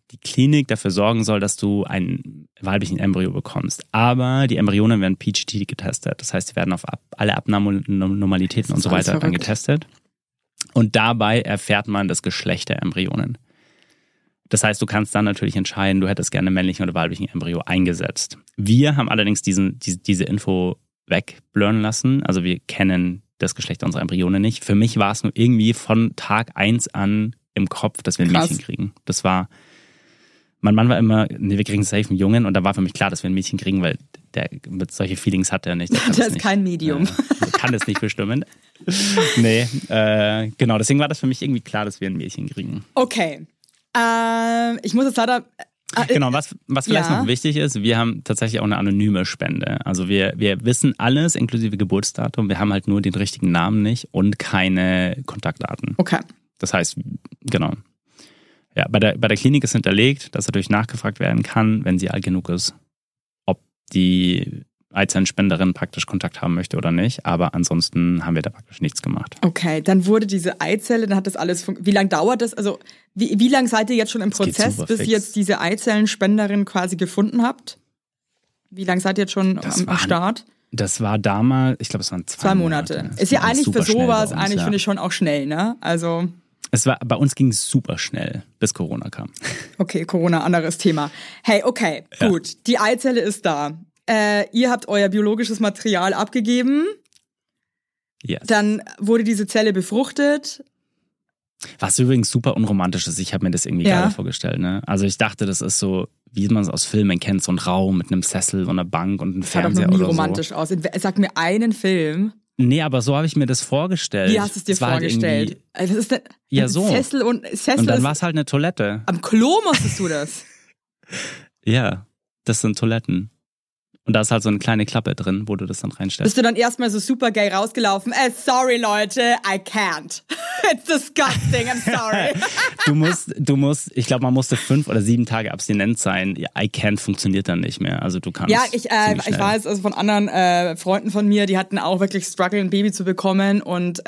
die Klinik dafür sorgen soll, dass du einen weiblichen Embryo bekommst. Aber die Embryonen werden PGT getestet. Das heißt, die werden auf alle Abnormalitäten und so weiter dann getestet. Und dabei erfährt man das Geschlecht der Embryonen. Das heißt, du kannst dann natürlich entscheiden, du hättest gerne männlichen oder weiblichen Embryo eingesetzt. Wir haben allerdings diese Info wegblurren lassen. Also wir kennen das Geschlecht unserer Embryonen nicht. Für mich war es nur irgendwie von Tag 1 an im Kopf, dass wir ein Mädchen kriegen. Das war, mein Mann war immer, nee, wir kriegen safe einen Jungen, und da war für mich klar, dass wir ein Mädchen kriegen, weil der mit solche Feelings hat er nicht. Der ist kein Medium. Der kann das nicht bestimmen. Nee, genau, deswegen war das für mich irgendwie klar, dass wir ein Mädchen kriegen. Okay. Ich muss jetzt leider... Genau, was vielleicht noch wichtig ist, wir haben tatsächlich auch eine anonyme Spende. Also wir wissen alles, inklusive Geburtsdatum. Wir haben halt nur den richtigen Namen nicht und keine Kontaktdaten. Okay. Das heißt, genau. Ja, bei der Klinik ist hinterlegt, dass natürlich nachgefragt werden kann, wenn sie alt genug ist, ob die Eizellenspenderin praktisch Kontakt haben möchte oder nicht. Aber ansonsten haben wir da praktisch nichts gemacht. Okay, dann wurde diese Eizelle, dann hat das alles wie lange dauert das? Also wie lange seid ihr jetzt schon im Prozess, bis ihr jetzt diese Eizellenspenderin quasi gefunden habt? Wie lange seid ihr jetzt schon am Start? Das war damals, ich glaube, es waren 2 Monate. Ist ja eigentlich für sowas, finde ich schon auch schnell, ne? Also... Bei uns ging es super schnell, bis Corona kam. Okay, Corona, anderes Thema. Hey, okay, gut. Die Eizelle ist da. Ihr habt euer biologisches Material abgegeben. Yes. Dann wurde diese Zelle befruchtet. Was übrigens super unromantisch ist. Ich habe mir das irgendwie geil vorgestellt. Ne? Also ich dachte, das ist so, wie man es aus Filmen kennt, so ein Raum mit einem Sessel, so einer Bank und einem Fernseher oder so. Das sah doch noch nie romantisch aus. Sag mir einen Film. Nee, aber so habe ich mir das vorgestellt. Wie hast du es dir vorgestellt? Halt was ist denn? Ja, so. Sessel und dann war es halt eine Toilette. Am Klo musstest du das? Ja, das sind Toiletten. Und da ist halt so eine kleine Klappe drin, wo du das dann reinstellst. Bist du dann erstmal so super gay rausgelaufen? Sorry, Leute, I can't. It's disgusting, I'm sorry. Du musst, ich glaube, man musste 5 oder 7 Tage abstinent sein. I can't funktioniert dann nicht mehr. Also du kannst. Ja, ich weiß also von anderen Freunden von mir, die hatten auch wirklich Struggle, ein Baby zu bekommen. Und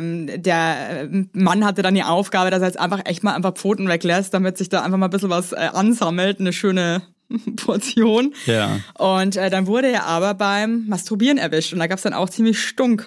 der Mann hatte dann die Aufgabe, dass er jetzt einfach Pfoten weglässt, damit sich da einfach mal ein bisschen was ansammelt. Eine schöne Portion. Ja. Und dann wurde er aber beim Masturbieren erwischt und da gab es dann auch ziemlich Stunk.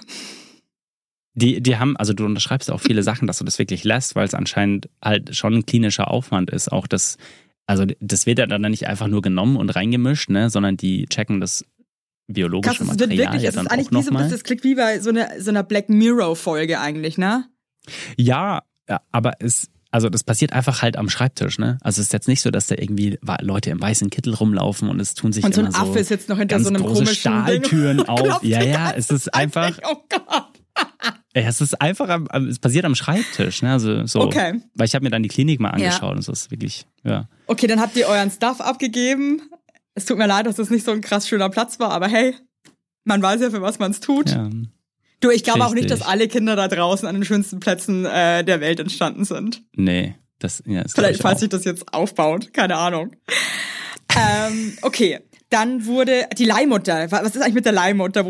Die haben, also du unterschreibst auch viele Sachen, dass du das wirklich lässt, weil es anscheinend halt schon ein klinischer Aufwand ist. Auch das wird ja dann nicht einfach nur genommen und reingemischt, ne, sondern die checken das biologische Material. Wirklich, ja dann ist eigentlich auch noch mal. Das klingt wie bei so einer Black Mirror-Folge eigentlich, ne? Ja, aber das passiert einfach halt am Schreibtisch, ne? Also es ist jetzt nicht so, dass da irgendwie Leute im weißen Kittel rumlaufen und es tun sich und so immer ein Affe ist jetzt noch hinter ganz so einem große komischen Stahltüren Ding auf. Ja, es ist einfach. Oh Gott. Es ist einfach, es passiert am Schreibtisch, ne? Also so. Okay. Weil ich habe mir dann die Klinik mal angeschaut und es ist wirklich, ja. Okay, dann habt ihr euren Stuff abgegeben. Es tut mir leid, dass das nicht so ein krass schöner Platz war, aber hey, man weiß ja, für was man es tut. Ja. Du, ich glaube auch nicht, dass alle Kinder da draußen an den schönsten Plätzen der Welt entstanden sind. Nee, vielleicht, falls sich das jetzt aufbaut, keine Ahnung. Okay, dann wurde die Leihmutter. Was ist eigentlich mit der Leihmutter?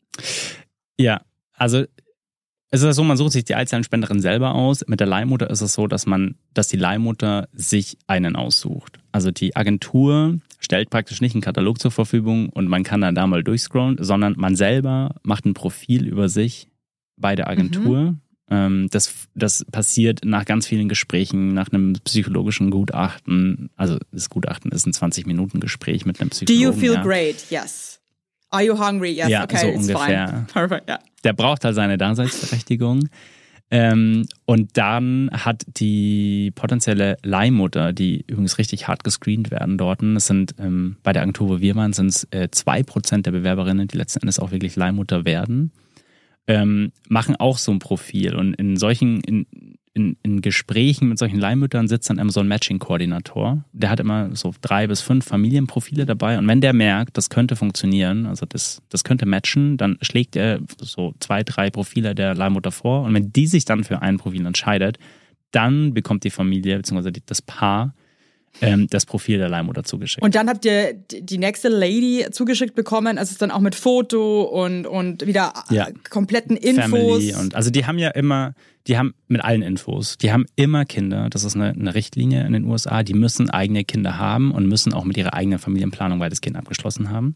Ja, also es ist so, man sucht sich die Eizellenspenderin selber aus. Mit der Leihmutter ist es so, dass die Leihmutter sich einen aussucht. Also die Agentur stellt praktisch nicht einen Katalog zur Verfügung und man kann dann da mal durchscrollen, sondern man selber macht ein Profil über sich bei der Agentur. Das passiert nach ganz vielen Gesprächen, nach einem psychologischen Gutachten. Also das Gutachten ist ein 20-Minuten-Gespräch mit einem Psychologen. Do you feel great? Yes. Are you hungry? Yes. Ja, okay, so it's ungefähr. Fine. Perfect, ja. Der braucht halt seine Daseinsberechtigung. Und dann hat die potenzielle Leihmutter, die übrigens richtig hart gescreent werden dort, es sind bei der Agentur, wo wir waren, sind es 2% der Bewerberinnen, die letzten Endes auch wirklich Leihmutter werden, machen auch so ein Profil. Und in solchen, in Gesprächen mit solchen Leihmüttern sitzt dann immer so ein Matching-Koordinator. Der hat immer so 3 bis 5 Familienprofile dabei. Und wenn der merkt, das könnte funktionieren, also das könnte matchen, dann schlägt er so 2, 3 Profile der Leihmutter vor. Und wenn die sich dann für ein Profil entscheidet, dann bekommt die Familie bzw. das Paar das Profil der Leihmutter zugeschickt. Und dann habt ihr die nächste Lady zugeschickt bekommen, also es dann auch mit Foto und wieder kompletten Infos. Family und also die haben mit allen Infos, die haben immer Kinder, das ist eine Richtlinie in den USA, die müssen eigene Kinder haben und müssen auch mit ihrer eigenen Familienplanung weitestgehend abgeschlossen haben.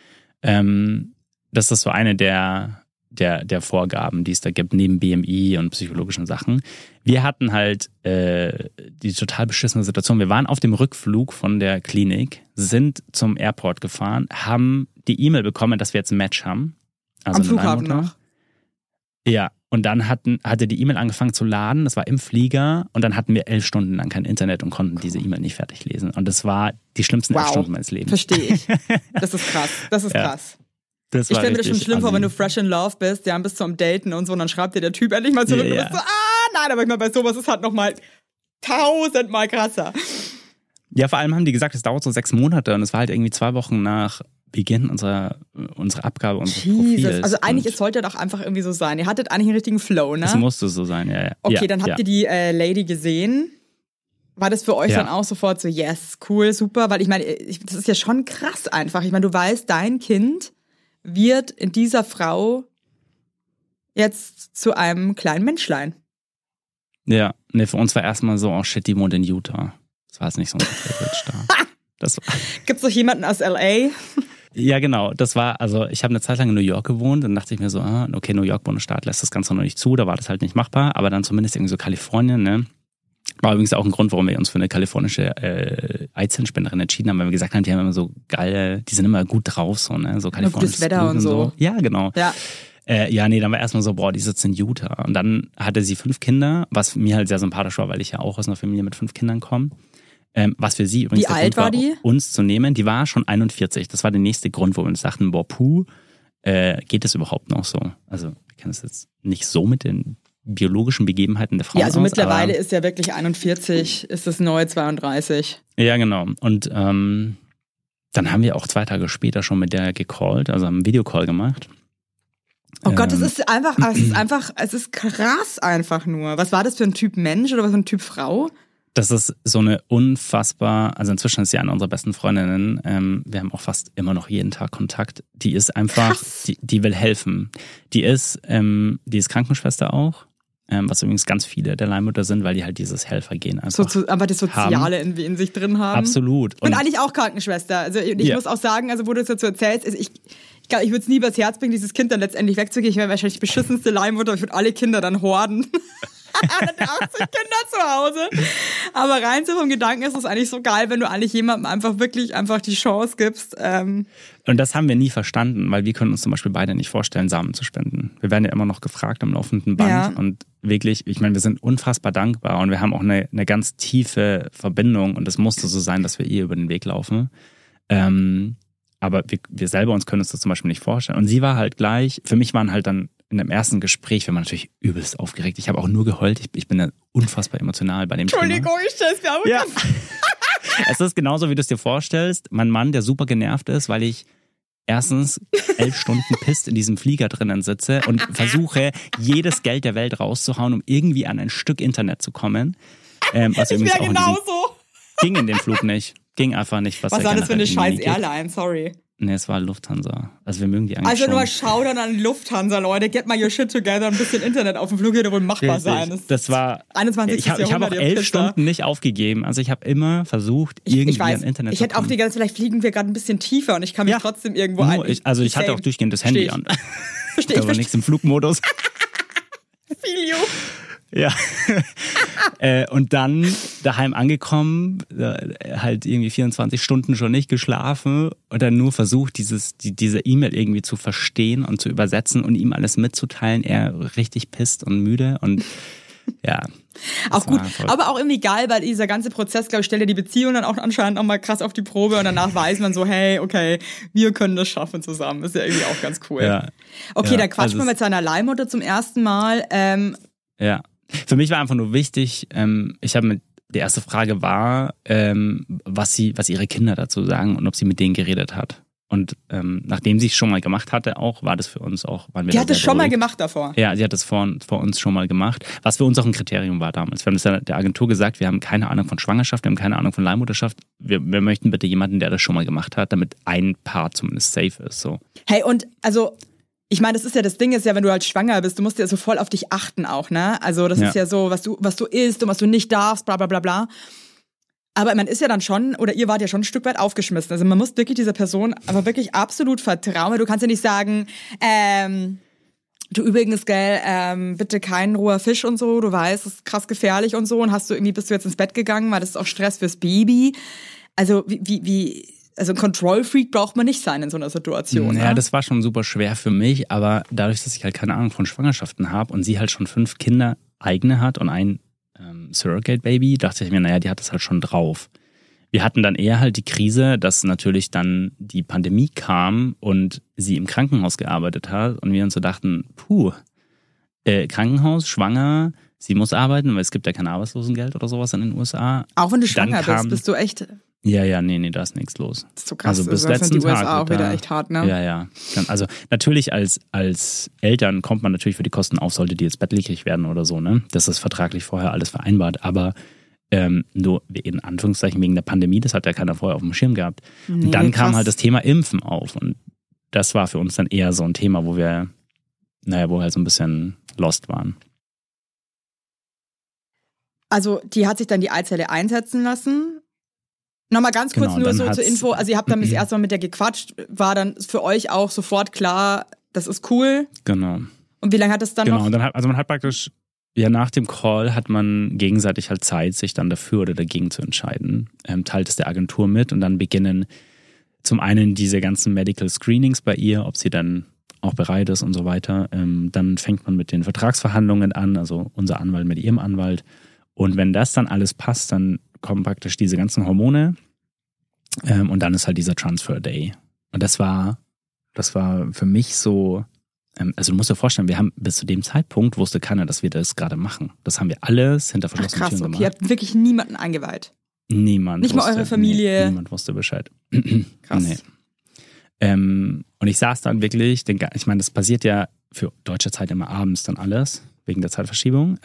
Das ist so eine der Vorgaben, die es da gibt, neben BMI und psychologischen Sachen. Wir hatten halt die total beschissene Situation. Wir waren auf dem Rückflug von der Klinik, sind zum Airport gefahren, haben die E-Mail bekommen, dass wir jetzt ein Match haben. Also am Flughafen noch? Ja, und dann hatte die E-Mail angefangen zu laden, das war im Flieger und dann hatten wir 11 Stunden lang kein Internet und konnten diese E-Mail nicht fertig lesen. Und das war die schlimmsten 11 Stunden meines Lebens. Verstehe ich. Das ist krass. Krass. Ich stelle mir das schon schlimm vor, wenn du fresh in love bist, ja, bist du am Daten und so, und dann schreibt dir der Typ endlich mal zurück und du bist so, nein, aber ich meine, bei sowas ist halt nochmal 1000-mal krasser. Ja, vor allem haben die gesagt, es dauert so 6 Monate und es war halt irgendwie 2 Wochen nach Beginn unserer Abgabe unseres Profils. Also eigentlich, es sollte doch einfach irgendwie so sein. Ihr hattet eigentlich einen richtigen Flow, ne? Es musste so sein, ja. Okay, dann habt ihr die Lady gesehen. War das für euch dann auch sofort so, yes, cool, super? Weil ich meine, das ist ja schon krass einfach. Ich meine, du weißt, dein Kind wird in dieser Frau jetzt zu einem kleinen Menschlein. Ja, ne, für uns war erstmal so, oh shit, die wohnt in Utah. Das war jetzt nicht so ein Privilege da. Gibt's noch jemanden aus L.A.? Ja, genau. Das war, also ich habe eine Zeit lang in New York gewohnt, dann dachte ich mir so, okay, New York Bundesstaat lässt das Ganze noch nicht zu, da war das halt nicht machbar, aber dann zumindest irgendwie so Kalifornien, ne? War übrigens auch ein Grund, warum wir uns für eine kalifornische Eizellenspenderin entschieden haben, weil wir gesagt haben, die haben immer so geile, die sind immer gut drauf, so, ne? So kalifornisches gutes Wetter und so. Ja, genau. Ja. Nee, dann war erstmal so, die sitzt in Utah. Und dann hatte sie 5 Kinder, was mir halt sehr sympathisch war, weil ich ja auch aus einer Familie mit 5 Kindern komme. Was für sie übrigens Wie alt war die? Uns zu nehmen, die war schon 41. Das war der nächste Grund, wo wir uns dachten, geht das überhaupt noch so? Also, wir kennen es jetzt nicht so mit den biologischen Begebenheiten der Frauen. Ja, also mittlerweile ist ja wirklich 41, ist das neue 32. Ja, genau. Und dann haben wir auch 2 Tage später schon mit der gecallt, also haben einen Videocall gemacht. Oh Gott, es ist krass einfach nur. Was war das für ein Typ Mensch oder was für ein Typ Frau? Das ist so eine unfassbar, also inzwischen ist sie eine unserer besten Freundinnen. Wir haben auch fast immer noch jeden Tag Kontakt. Die ist einfach, die will helfen. Die ist Krankenschwester auch, was übrigens ganz viele der Leihmütter sind, weil die halt dieses Helfergehen einfach aber das Soziale in sich drin haben. Absolut. Ich bin eigentlich auch Krankenschwester. Also ich muss auch sagen, also wo du es dazu erzählst, ich glaube, ich würde es nie übers Herz bringen, dieses Kind dann letztendlich wegzugehen. Ich wäre wahrscheinlich die beschissenste Leihmutter. Ich würde alle Kinder dann horden. 80 Kinder zu Hause. Aber rein so vom Gedanken ist es eigentlich so geil, wenn du eigentlich jemandem einfach die Chance gibst. Und das haben wir nie verstanden, weil wir können uns zum Beispiel beide nicht vorstellen, Samen zu spenden. Wir werden ja immer noch gefragt am laufenden Band. Ja. Und wirklich, ich meine, wir sind unfassbar dankbar und wir haben auch eine ganz tiefe Verbindung und es musste so sein, dass wir ihr über den Weg laufen. Aber wir selber uns können uns das zum Beispiel nicht vorstellen. Und sie war halt gleich, für mich waren halt dann in dem ersten Gespräch, wir waren natürlich übelst aufgeregt. Ich habe auch nur geheult. Ich bin ja unfassbar emotional bei dem Thema. Entschuldigung, ich stell's mir auch. Ja. Es ist genauso, wie du es dir vorstellst. Mein Mann, der super genervt ist, weil ich erstens 11 Stunden pisst in diesem Flieger drinnen sitze und versuche, jedes Geld der Welt rauszuhauen, um irgendwie an ein Stück Internet zu kommen. Was ich wäre genauso. Ging in dem Flug nicht. Ging einfach nicht. Was war das für eine scheiß Airline? Sorry. Nee, es war Lufthansa. Also wir mögen die eigentlich also schon. Nur Shoutout an die Lufthansa, Leute. Get mal your shit together. Ein bisschen Internet auf dem Flug wird wohl machbar sein. Das war 21. Ich habe auch 11 Stunden nicht aufgegeben. Also ich habe immer versucht, irgendwie an Internet zu kommen. Ich hätte auch die ganze, vielleicht fliegen wir gerade ein bisschen tiefer und ich kann mich trotzdem irgendwo ich hatte auch durchgehend das Handy an. Verstehe ich. Da war nichts im Flugmodus. Feel you. Ja. Und dann daheim angekommen, halt irgendwie 24 Stunden schon nicht geschlafen und dann nur versucht, diese E-Mail irgendwie zu verstehen und zu übersetzen und ihm alles mitzuteilen. Er richtig pisst und müde und ja. Auch gut, aber auch irgendwie geil, weil dieser ganze Prozess, glaube ich, stellt ja die Beziehung dann auch anscheinend nochmal krass auf die Probe und danach weiß man so, hey, okay, wir können das schaffen zusammen. Ist ja irgendwie auch ganz cool. Ja. Okay, dann quatscht man mit seiner Leihmutter zum ersten Mal. Ja. Für mich war einfach nur wichtig, die erste Frage war, was ihre Kinder dazu sagen und ob sie mit denen geredet hat. Und nachdem sie es schon mal gemacht hatte, auch war das für uns auch. Die hat es schon mal gemacht davor. Ja, sie hat es vor uns schon mal gemacht, was für uns auch ein Kriterium war damals. Wir haben es ja der Agentur gesagt, wir haben keine Ahnung von Schwangerschaft, wir haben keine Ahnung von Leihmutterschaft. Wir möchten bitte jemanden, der das schon mal gemacht hat, damit ein Paar zumindest safe ist. So. Hey, und also, ich meine, das ist ja das Ding, ist ja, wenn du halt schwanger bist, du musst ja so voll auf dich achten auch, ne? Also das ist ja so, was du isst und was du nicht darfst, bla bla bla bla. Aber man ist ja dann schon, oder ihr wart ja schon ein Stück weit aufgeschmissen. Also man muss wirklich dieser Person aber wirklich absolut vertrauen. Weil du kannst ja nicht sagen, du übrigens, gell, bitte kein roher Fisch und so. Du weißt, das ist krass gefährlich und so. Und bist du jetzt ins Bett gegangen, weil das ist auch Stress fürs Baby. Also also ein Control-Freak braucht man nicht sein in so einer Situation. Ja, ne? das war schon super schwer für mich. Aber dadurch, dass ich halt keine Ahnung von Schwangerschaften habe und sie halt schon 5 Kinder eigene hat und ein Surrogate Baby, dachte ich mir, naja, die hat das halt schon drauf. Wir hatten dann eher halt die Krise, dass natürlich dann die Pandemie kam und sie im Krankenhaus gearbeitet hat und wir uns so dachten, Krankenhaus, schwanger, sie muss arbeiten, weil es gibt ja kein Arbeitslosengeld oder sowas in den USA. Auch wenn du schwanger bist du echt... Ja, nee, da ist nichts los. Das ist so krass, also bis das letzten sind die USA Tag auch wieder echt hart, ne? Ja. Also natürlich als Eltern kommt man natürlich für die Kosten auf, sollte die jetzt bettlägerig werden oder so, ne? Das ist vertraglich vorher alles vereinbart, aber nur in Anführungszeichen wegen der Pandemie, das hat ja keiner vorher auf dem Schirm gehabt. Und dann kam halt das Thema Impfen auf und das war für uns dann eher so ein Thema, wo wir halt so ein bisschen lost waren. Also die hat sich dann die Eizelle einsetzen lassen. Nochmal ganz kurz nur so zur Info, also ihr habt dann das erste Mal mit der gequatscht, war dann für euch auch sofort klar, das ist cool? Genau. Und wie lange hat das dann noch? Genau, man hat praktisch, ja, nach dem Call hat man gegenseitig halt Zeit, sich dann dafür oder dagegen zu entscheiden. Teilt es der Agentur mit und dann beginnen zum einen diese ganzen Medical Screenings bei ihr, ob sie dann auch bereit ist und so weiter. Dann fängt man mit den Vertragsverhandlungen an, also unser Anwalt mit ihrem Anwalt. Und wenn das dann alles passt, dann kommen praktisch diese ganzen Hormone und dann ist halt dieser Transfer Day. Und das war für mich so, also du musst dir vorstellen, wir haben bis zu dem Zeitpunkt wusste keiner, dass wir das gerade machen. Das haben wir alles hinter verschlossenen Türen gemacht. Ihr habt wirklich niemanden eingeweiht? Niemand. Nicht mal eure Familie? Nee, niemand wusste Bescheid. Krass. Nee. Und ich saß dann wirklich, ich meine, das passiert ja für deutsche Zeit immer abends dann alles, wegen der Zeitverschiebung.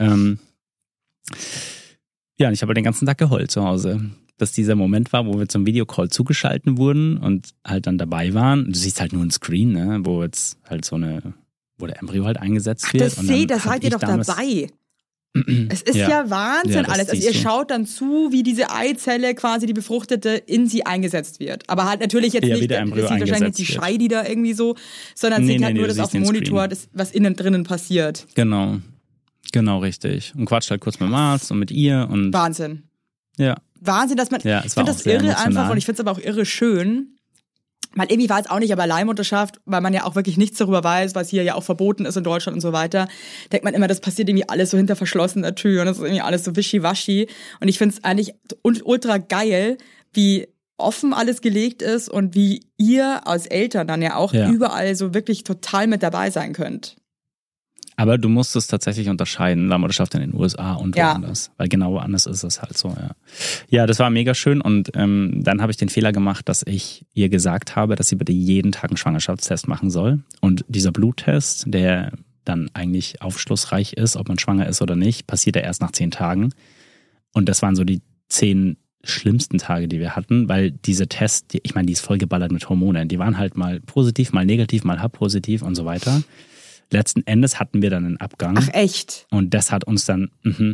Ja, und ich habe den ganzen Tag geheult zu Hause, dass dieser Moment war, wo wir zum Videocall zugeschaltet wurden und halt dann dabei waren. Du siehst halt nur ein Screen, ne, wo jetzt halt wo der Embryo halt eingesetzt wird. Da seid ihr doch dabei. Es ist ja Wahnsinn alles. Also ihr schaut dann zu, wie diese Eizelle quasi, die befruchtete, in sie eingesetzt wird. Aber halt natürlich jetzt nicht, das sieht wahrscheinlich nicht die Scheide da irgendwie so, sondern sieht halt nur das auf dem Monitor, was innen drinnen passiert. Genau, richtig. Und quatscht halt kurz mit Mars und mit ihr und. Wahnsinn. Ja. Wahnsinn, dass man. Ich finde das irre einfach und ich finde es aber auch irre schön. Weil irgendwie war es auch nicht aber Leihmutterschaft, weil man ja auch wirklich nichts darüber weiß, was hier ja auch verboten ist in Deutschland und so weiter. Denkt man immer, das passiert irgendwie alles so hinter verschlossener Tür und das ist irgendwie alles so wischiwaschi. Und ich finde es eigentlich ultra geil, wie offen alles gelegt ist und wie ihr als Eltern dann ja auch überall so wirklich total mit dabei sein könnt. Aber du musst es tatsächlich unterscheiden, Leihmutterschaft in den USA und woanders. Weil genau woanders ist es halt so, ja. Ja, das war mega schön und dann habe ich den Fehler gemacht, dass ich ihr gesagt habe, dass sie bitte jeden Tag einen Schwangerschaftstest machen soll. Und dieser Bluttest, der dann eigentlich aufschlussreich ist, ob man schwanger ist oder nicht, passiert ja erst nach 10 Tagen. Und das waren so die 10 schlimmsten Tage, die wir hatten, weil diese Tests, die ist vollgeballert mit Hormonen. Die waren halt mal positiv, mal negativ, mal halb positiv und so weiter. Letzten Endes hatten wir dann einen Abgang. Ach echt? Und das hat uns dann,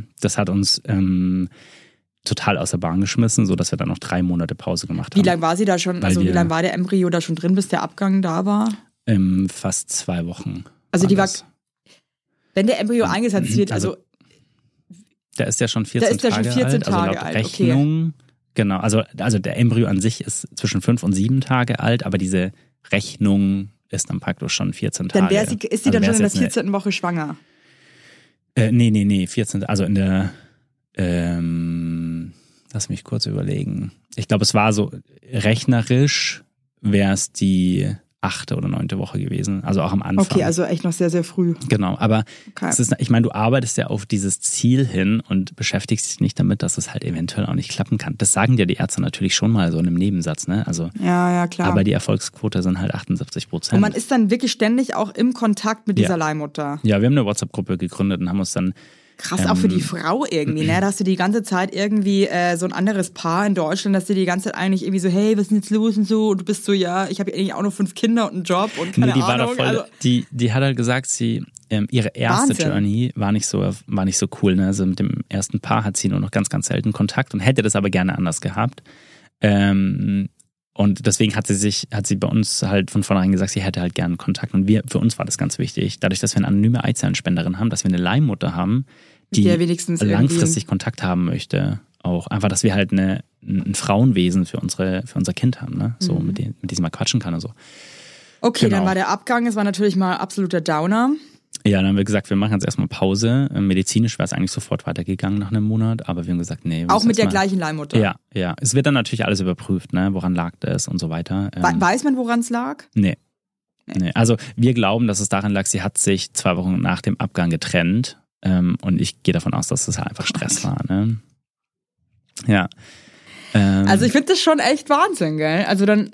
total aus der Bahn geschmissen, sodass wir dann noch 3 Monate Pause gemacht haben. Wie lange war sie da schon, wie lange war der Embryo da schon drin, bis der Abgang da war? Fast 2 Wochen. Also wenn der Embryo eingesetzt wird, der ist ja schon 14 Tage alt. Also laut Rechnung, okay. Genau, also der Embryo an sich ist zwischen 5 und 7 Tage alt, aber diese Rechnung ist dann praktisch schon 14 Tage. Dann ist sie dann schon in der 14. Woche schwanger? Nee, 14. Also in der, lass mich kurz überlegen. Ich glaube, es war so, rechnerisch wäre es die 8. oder 9. Woche gewesen, also auch am Anfang. Okay, also echt noch sehr, sehr früh. Genau, aber Okay. es ist, ich meine, du arbeitest ja auf dieses Ziel hin und beschäftigst dich nicht damit, dass es halt eventuell auch nicht klappen kann. Das sagen dir die Ärzte natürlich schon mal so in einem Nebensatz, ne? Also, Ja, klar. aber die Erfolgsquote sind halt 78%. Und man ist dann wirklich ständig auch im Kontakt mit dieser Ja. Leihmutter. Ja, wir haben eine WhatsApp-Gruppe gegründet und haben uns dann Krass, auch für die Frau irgendwie, ne? Da hast du die ganze Zeit irgendwie so ein anderes Paar in Deutschland, dass die ganze Zeit eigentlich irgendwie so, hey, was ist denn jetzt los und so. Und du bist so, ja, ich habe eigentlich auch noch 5 Kinder und einen Job und keine die Ahnung. war da voll, also, die hat halt gesagt, ihre erste Wahnsinn. Journey war nicht so cool. Ne? Also mit dem ersten Paar hat sie nur noch ganz, ganz selten Kontakt und hätte das aber gerne anders gehabt. Und deswegen hat sie bei uns halt von vornherein gesagt, sie hätte halt gerne Kontakt. Und für uns war das ganz wichtig, dadurch, dass wir eine anonyme Eizellenspenderin haben, dass wir eine Leihmutter haben, die der wenigstens langfristig Kontakt haben möchte. Auch einfach, dass wir halt ein Frauenwesen für unser Kind haben, ne? So mit dem man quatschen kann und so. Okay, Genau. dann war der Abgang, es war natürlich mal absoluter Downer. Ja, dann haben wir gesagt, wir machen jetzt erstmal Pause. Medizinisch wäre es eigentlich sofort weitergegangen nach einem Monat, aber wir haben gesagt, nee. wir Auch müssen mit jetzt der mal- gleichen Leihmutter. Ja. Es wird dann natürlich alles überprüft, ne? Woran lag das und so weiter. Weiß man, woran es lag? Nee. Also wir glauben, dass es daran lag, sie hat sich 2 Wochen nach dem Abgang getrennt. Und ich gehe davon aus, dass das halt einfach Stress war. Ne? Ja. Also ich finde das schon echt Wahnsinn, gell? Also dann,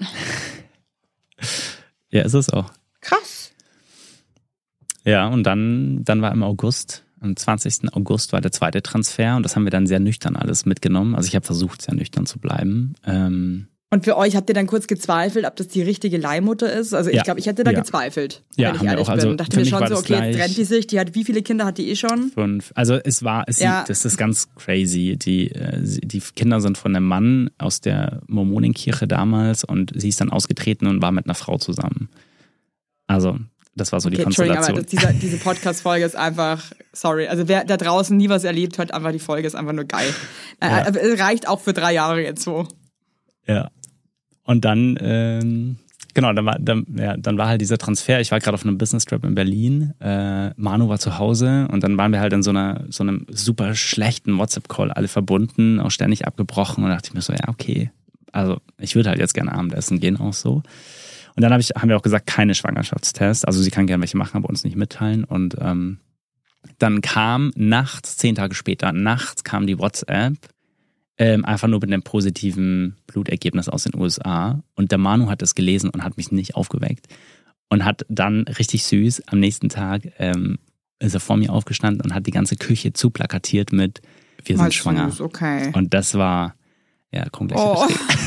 Ja, ist es auch. krass. Ja, und dann war im August, am 20. August war der zweite Transfer und das haben wir dann sehr nüchtern alles mitgenommen. Also ich habe versucht, sehr nüchtern zu bleiben. Und für euch habt ihr dann kurz gezweifelt, ob das die richtige Leihmutter ist? Also ich Ja. glaube, ich hätte da Ja. gezweifelt, Ja, wenn ich haben wir ehrlich auch. Also bin. Dachte für mir mich schon war so, das okay, jetzt gleich- trennt die sich, wie viele Kinder hat die eh schon? 5. Also Ja. das ist ganz crazy. Die Kinder sind von einem Mann aus der Mormonenkirche damals und sie ist dann ausgetreten und war mit einer Frau zusammen. Also das war so die Okay, Entschuldigung, Konstellation. aber diese Podcast-Folge ist einfach, sorry, also wer da draußen nie was erlebt hat, einfach die Folge ist einfach nur geil. Ja. Aber es reicht auch für 3 Jahre jetzt so. Ja. Und dann, dann war halt dieser Transfer. Ich war gerade auf einem Business-Trip in Berlin. Manu war zu Hause und dann waren wir halt in so einem super schlechten WhatsApp-Call alle verbunden, auch ständig abgebrochen und da dachte ich mir so, ja, okay. Also ich würde halt jetzt gerne Abendessen gehen auch so. Und dann haben wir auch gesagt, keine Schwangerschaftstests. Also sie kann gerne welche machen, aber uns nicht mitteilen. Und dann kam nachts, 10 Tage später, kam die WhatsApp, einfach nur mit einem positiven Blutergebnis aus den USA. Und der Manu hat das gelesen und hat mich nicht aufgeweckt. Und hat dann richtig süß, am nächsten Tag ist er vor mir aufgestanden und hat die ganze Küche zuplakatiert mit wir sind Mal schwanger. süß, okay. Und das war, ja, komm gleich. Oh.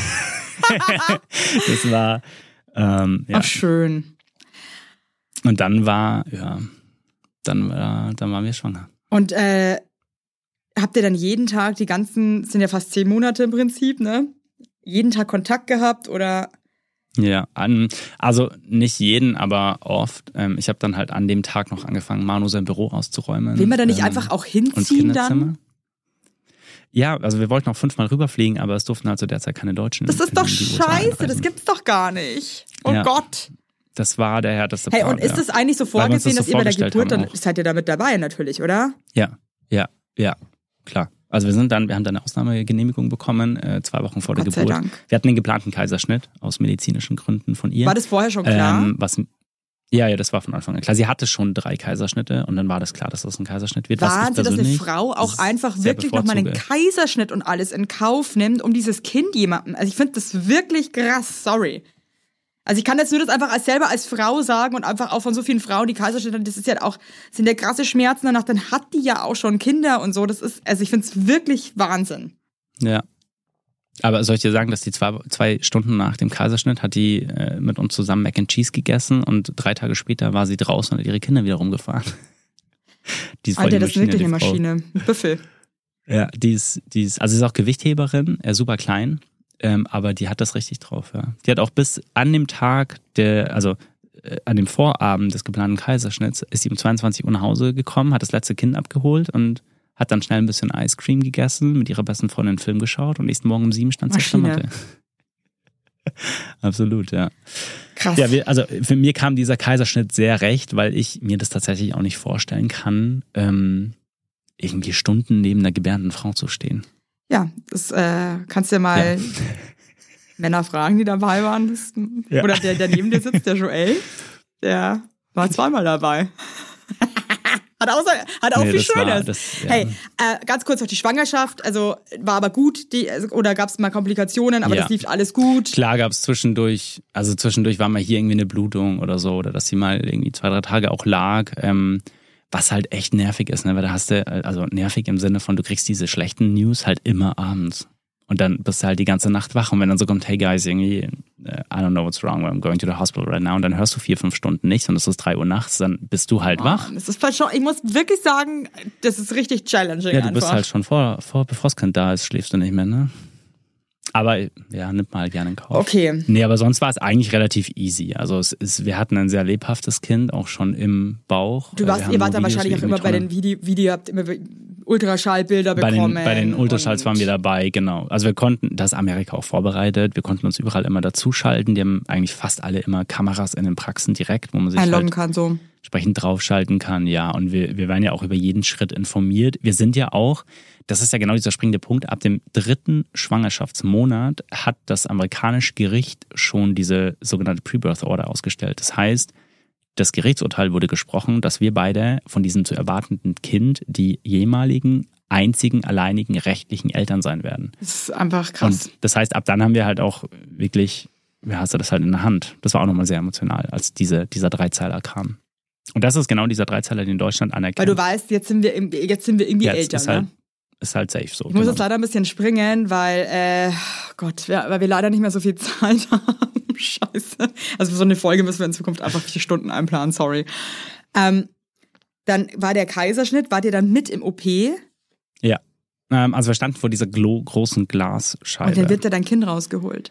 Das war, ja. Ach, schön. Und dann waren wir schwanger. Und habt ihr dann jeden Tag sind ja fast 10 Monate im Prinzip, ne? Jeden Tag Kontakt gehabt oder? Ja, also nicht jeden, aber oft. Ich habe dann halt an dem Tag noch angefangen, Manu sein Büro auszuräumen. Will man da nicht einfach auch und hinziehen Kinderzimmer. dann? Ja, also wir wollten auch 5-mal rüberfliegen, aber es durften halt zu der Zeit keine Deutschen. Das ist doch in die USA scheiße, das einreisen. gibt's doch gar nicht. Oh Ja. Gott. Das war der härteste Hey, Part, und ist ja. das eigentlich so Weil wir uns vorgesehen, das dass so ihr bei der vorgestellt Geburt, haben dann auch. seid ihr da mit dabei natürlich, oder? Ja, klar. Also wir haben dann eine Ausnahmegenehmigung bekommen, 2 Wochen vor der Gott sei Geburt. Dank. Wir hatten den geplanten Kaiserschnitt aus medizinischen Gründen von ihr. War das vorher schon klar? Ja, das war von Anfang an klar. Sie hatte schon 3 Kaiserschnitte und dann war das klar, dass das ein Kaiserschnitt wird. Wahnsinn, dass eine persönlich Frau auch einfach sehr wirklich nochmal einen bevorzuge. Kaiserschnitt und alles in Kauf nimmt, um dieses Kind jemandem. Also ich finde das wirklich krass, sorry. Also ich kann jetzt nur das einfach selber als Frau sagen und einfach auch von so vielen Frauen, die Kaiserschnitte, das ist ja auch, sind ja krasse Schmerzen danach, dann hat die ja auch schon Kinder und so. Das ist, also ich finde es wirklich Wahnsinn. Ja. Aber soll ich dir sagen, dass die 2 Stunden nach dem Kaiserschnitt hat die mit uns zusammen Mac and Cheese gegessen und 3 Tage später war sie draußen und hat ihre Kinder wieder rumgefahren. Die ist voll Alter, die das ist wirklich die eine Frau. Maschine. Ein Büffel. Ja, also sie ist auch Gewichtheberin, super klein, aber die hat das richtig drauf, ja. Die hat auch bis an dem Tag, an dem Vorabend des geplanten Kaiserschnitts, ist sie um 22 Uhr nach Hause gekommen, hat das letzte Kind abgeholt und hat dann schnell ein bisschen Ice Cream gegessen, mit ihrer besten Freundin einen Film geschaut und nächsten Morgen um 7 stand sie auf der Maschine. Matte. Absolut, ja. Krass. Ja, also für mir kam dieser Kaiserschnitt sehr recht, weil ich mir das tatsächlich auch nicht vorstellen kann, irgendwie Stunden neben einer gebärenden Frau zu stehen. Ja, das kannst du ja mal Männer fragen, die dabei waren. Oder der neben dir sitzt, der Joel, der war zweimal dabei. Hat auch viel Schönes. Hey, ganz kurz noch die Schwangerschaft, also war aber gut, oder gab es mal Komplikationen, aber das lief alles gut. Klar gab es zwischendurch war mal hier irgendwie eine Blutung oder so, oder dass sie mal irgendwie 2-3 Tage auch lag, was halt echt nervig ist, ne? Weil da hast du, also nervig im Sinne von, du kriegst diese schlechten News halt immer abends. Und dann bist du halt die ganze Nacht wach und wenn dann so kommt, hey guys, irgendwie, I don't know what's wrong, I'm going to the hospital right now, und dann hörst du 4-5 Stunden nichts und es ist 3 Uhr nachts, dann bist du halt wach. Das ist schon, ich muss wirklich sagen, das ist richtig challenging. Ja, du bist halt schon bevor das Kind da ist, schläfst du nicht mehr, ne? Aber ja, nimmt mal gerne in Kauf. Okay. Nee, aber sonst war es eigentlich relativ easy. Also wir hatten ein sehr lebhaftes Kind, auch schon im Bauch. Ihr wart da wahrscheinlich auch immer bei den Video habt immer Ultraschallbilder bekommen. Bei den Ultraschalls waren wir dabei, genau. Also wir konnten, das Amerika auch vorbereitet, wir konnten uns überall immer dazuschalten. Die haben eigentlich fast alle immer Kameras in den Praxen direkt, wo man sich einloggen halt kann, so entsprechend draufschalten kann, ja. Und wir werden ja auch über jeden Schritt informiert. Wir sind ja auch, das ist ja genau dieser springende Punkt, ab dem 3. Schwangerschaftsmonat hat das amerikanische Gericht schon diese sogenannte Pre-Birth Order ausgestellt. Das heißt, das Gerichtsurteil wurde gesprochen, dass wir beide von diesem zu erwartenden Kind die jemaligen, einzigen, alleinigen rechtlichen Eltern sein werden. Das ist einfach krass. Und das heißt, ab dann haben wir halt auch wirklich, ja, hast du das halt in der Hand. Das war auch nochmal sehr emotional, als dieser Dreizeiler kam. Und das ist genau dieser Dreizeiler, den in Deutschland anerkennt. Weil du weißt, jetzt sind wir irgendwie Eltern, ist ne? Halt, ist halt safe so. Ich muss jetzt leider ein bisschen springen, weil weil wir leider nicht mehr so viel Zeit haben. Scheiße. Also für so eine Folge müssen wir in Zukunft einfach 4 Stunden einplanen, sorry. Dann war der Kaiserschnitt, wart ihr dann mit im OP? Ja. Also wir standen vor dieser großen Glasscheibe. Und dann wird da dein Kind rausgeholt.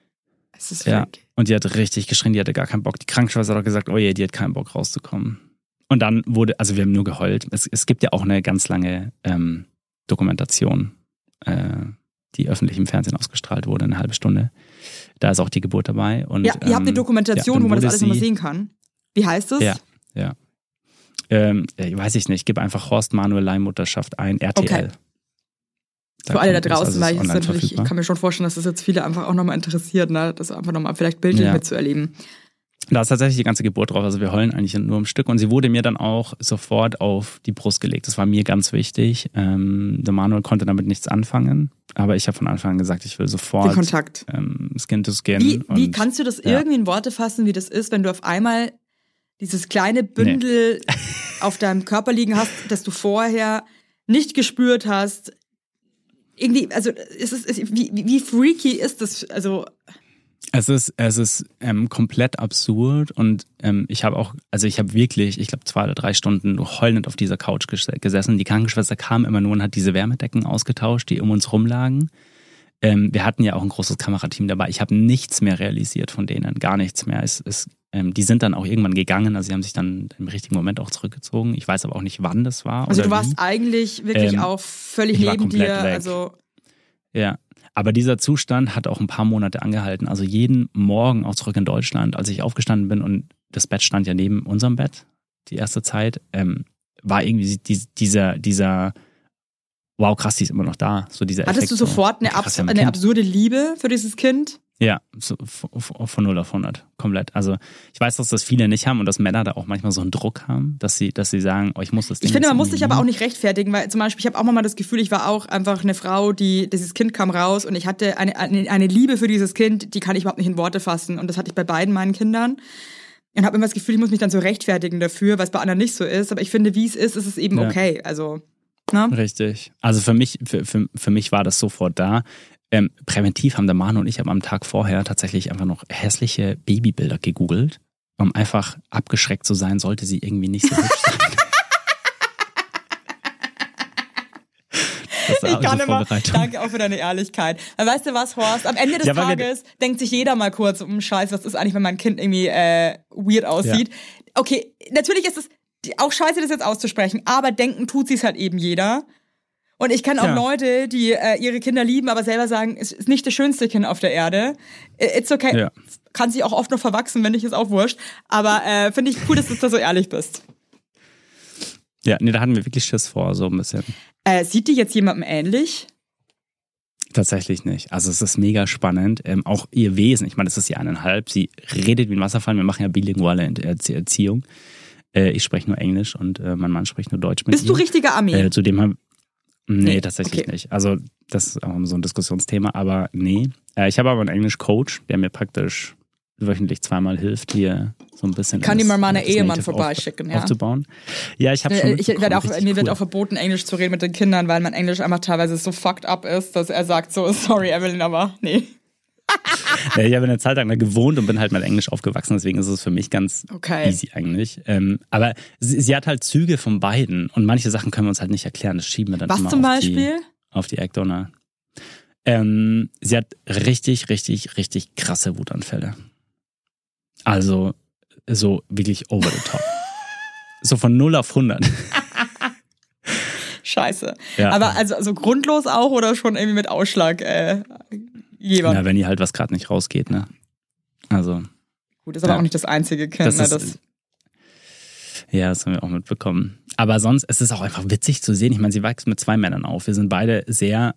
Es ist weg. Und die hat richtig geschrien, die hatte gar keinen Bock. Die Krankenschwester hat auch gesagt, oh je, die hat keinen Bock rauszukommen. Und dann wir haben nur geheult. Es gibt ja auch eine ganz lange Dokumentation, die öffentlich im Fernsehen ausgestrahlt wurde, eine halbe Stunde. Da ist auch die Geburt dabei. Und, ja, ihr habt eine Dokumentation, wo man das alles nochmal sehen kann. Wie heißt es? Ja. Weiß ich nicht. Gib einfach Horst Manuel Leihmutterschaft ein, RTL. Okay. Für alle da draußen, weil ich kann mir schon vorstellen, dass das jetzt viele einfach auch nochmal interessiert, ne? Das einfach nochmal vielleicht bildlich mitzuerleben. Da ist tatsächlich die ganze Geburt drauf, also wir heulen eigentlich nur im Stück und sie wurde mir dann auch sofort auf die Brust gelegt. Das war mir ganz wichtig. Der Manuel konnte damit nichts anfangen, aber ich habe von Anfang an gesagt, ich will sofort den Kontakt. Skin to Skin. Wie kannst du das irgendwie in Worte fassen, wie das ist, wenn du auf einmal dieses kleine Bündel auf deinem Körper liegen hast, das du vorher nicht gespürt hast? Irgendwie, also wie freaky ist das? Also Es ist komplett absurd und ich habe wirklich, ich glaube 2 oder 3 Stunden heulend auf dieser Couch gesessen. Die Krankenschwester kam immer nur und hat diese Wärmedecken ausgetauscht, die um uns rumlagen. Wir hatten ja auch ein großes Kamerateam dabei. Ich habe nichts mehr realisiert von denen, gar nichts mehr. Die sind dann auch irgendwann gegangen, also sie haben sich dann im richtigen Moment auch zurückgezogen. Ich weiß aber auch nicht, wann das war. Also du warst eigentlich wirklich auch völlig neben dir. Weg. Also ja. Aber dieser Zustand hat auch ein paar Monate angehalten. Also jeden Morgen auch zurück in Deutschland, als ich aufgestanden bin und das Bett stand ja neben unserem Bett, die erste Zeit, war irgendwie dieser wow, krass, die ist immer noch da. So dieser Hattest Effekt, du sofort eine absurde Liebe für dieses Kind? Ja, so von 0 auf 100, komplett. Also ich weiß, dass das viele nicht haben und dass Männer da auch manchmal so einen Druck haben, dass sie sagen, oh, ich muss das Ding. Ich finde, man muss sich aber auch nicht rechtfertigen, weil zum Beispiel, ich habe auch mal das Gefühl, ich war auch einfach eine Frau, dieses Kind kam raus und ich hatte eine Liebe für dieses Kind, die kann ich überhaupt nicht in Worte fassen und das hatte ich bei beiden meinen Kindern. Und habe immer das Gefühl, ich muss mich dann so rechtfertigen dafür, weil es bei anderen nicht so ist. Aber ich finde, wie es ist es eben okay. Also, ne? Richtig. Also für mich war das sofort da. Präventiv haben der Manu und ich am Tag vorher tatsächlich einfach noch hässliche Babybilder gegoogelt, um einfach abgeschreckt zu sein, sollte sie irgendwie nicht so hübsch sein. Ich kann immer, danke auch für deine Ehrlichkeit. Weil weißt du was, Horst? Am Ende des Tages denkt sich jeder mal kurz, Scheiße, was ist eigentlich, wenn mein Kind irgendwie weird aussieht? Ja. Okay, natürlich ist es auch scheiße, das jetzt auszusprechen, aber denken tut sie es halt eben jeder. Und ich kenne auch Leute, die ihre Kinder lieben, aber selber sagen, es ist nicht das schönste Kind auf der Erde. It's okay. Ja. Kann sich auch oft noch verwachsen, wenn nicht, ist auch wurscht. Aber finde ich cool, dass du da so ehrlich bist. Ja, nee, da hatten wir wirklich Schiss vor, so ein bisschen. Sieht die jetzt jemandem ähnlich? Tatsächlich nicht. Also es ist mega spannend. Auch ihr Wesen, ich meine, das ist ja 1,5. Sie redet wie ein Wasserfall. Wir machen ja bilinguale Erziehung. Ich spreche nur Englisch und mein Mann spricht nur Deutsch mit Bist du richtiger Ami? Zudem haben... Nee, tatsächlich okay. nicht. Also das ist auch so ein Diskussionsthema, aber nee. Ich habe aber einen Englisch-Coach, der mir praktisch wöchentlich 2-mal hilft, hier so ein bisschen Kann die mal meine das Ehemann Native vorbeischicken, ja. aufzubauen. Ja, ich habe schon mir wird auch verboten, Englisch zu reden mit den Kindern, weil mein Englisch einfach teilweise so fucked up ist, dass er sagt so, sorry Evelyn, aber nee. Ja, ich habe eine Zeit lang da gewohnt und bin halt mit Englisch aufgewachsen, deswegen ist es für mich ganz easy eigentlich. Aber sie hat halt Züge von beiden und manche Sachen können wir uns halt nicht erklären, das schieben wir dann Was immer zum Beispiel? Auf die Eckdonner. Sie hat richtig, richtig, richtig krasse Wutanfälle. Also so wirklich over the top. So von 0 auf 100. Scheiße. Ja. Aber also grundlos auch oder schon irgendwie mit Ausschlag jeweils? Na, wenn ihr halt was gerade nicht rausgeht, ne? Also. Gut, ist aber auch nicht das einzige Kind. Ja, das haben wir auch mitbekommen. Aber sonst, es ist auch einfach witzig zu sehen. Ich meine, sie wächst mit 2 Männern auf. Wir sind beide sehr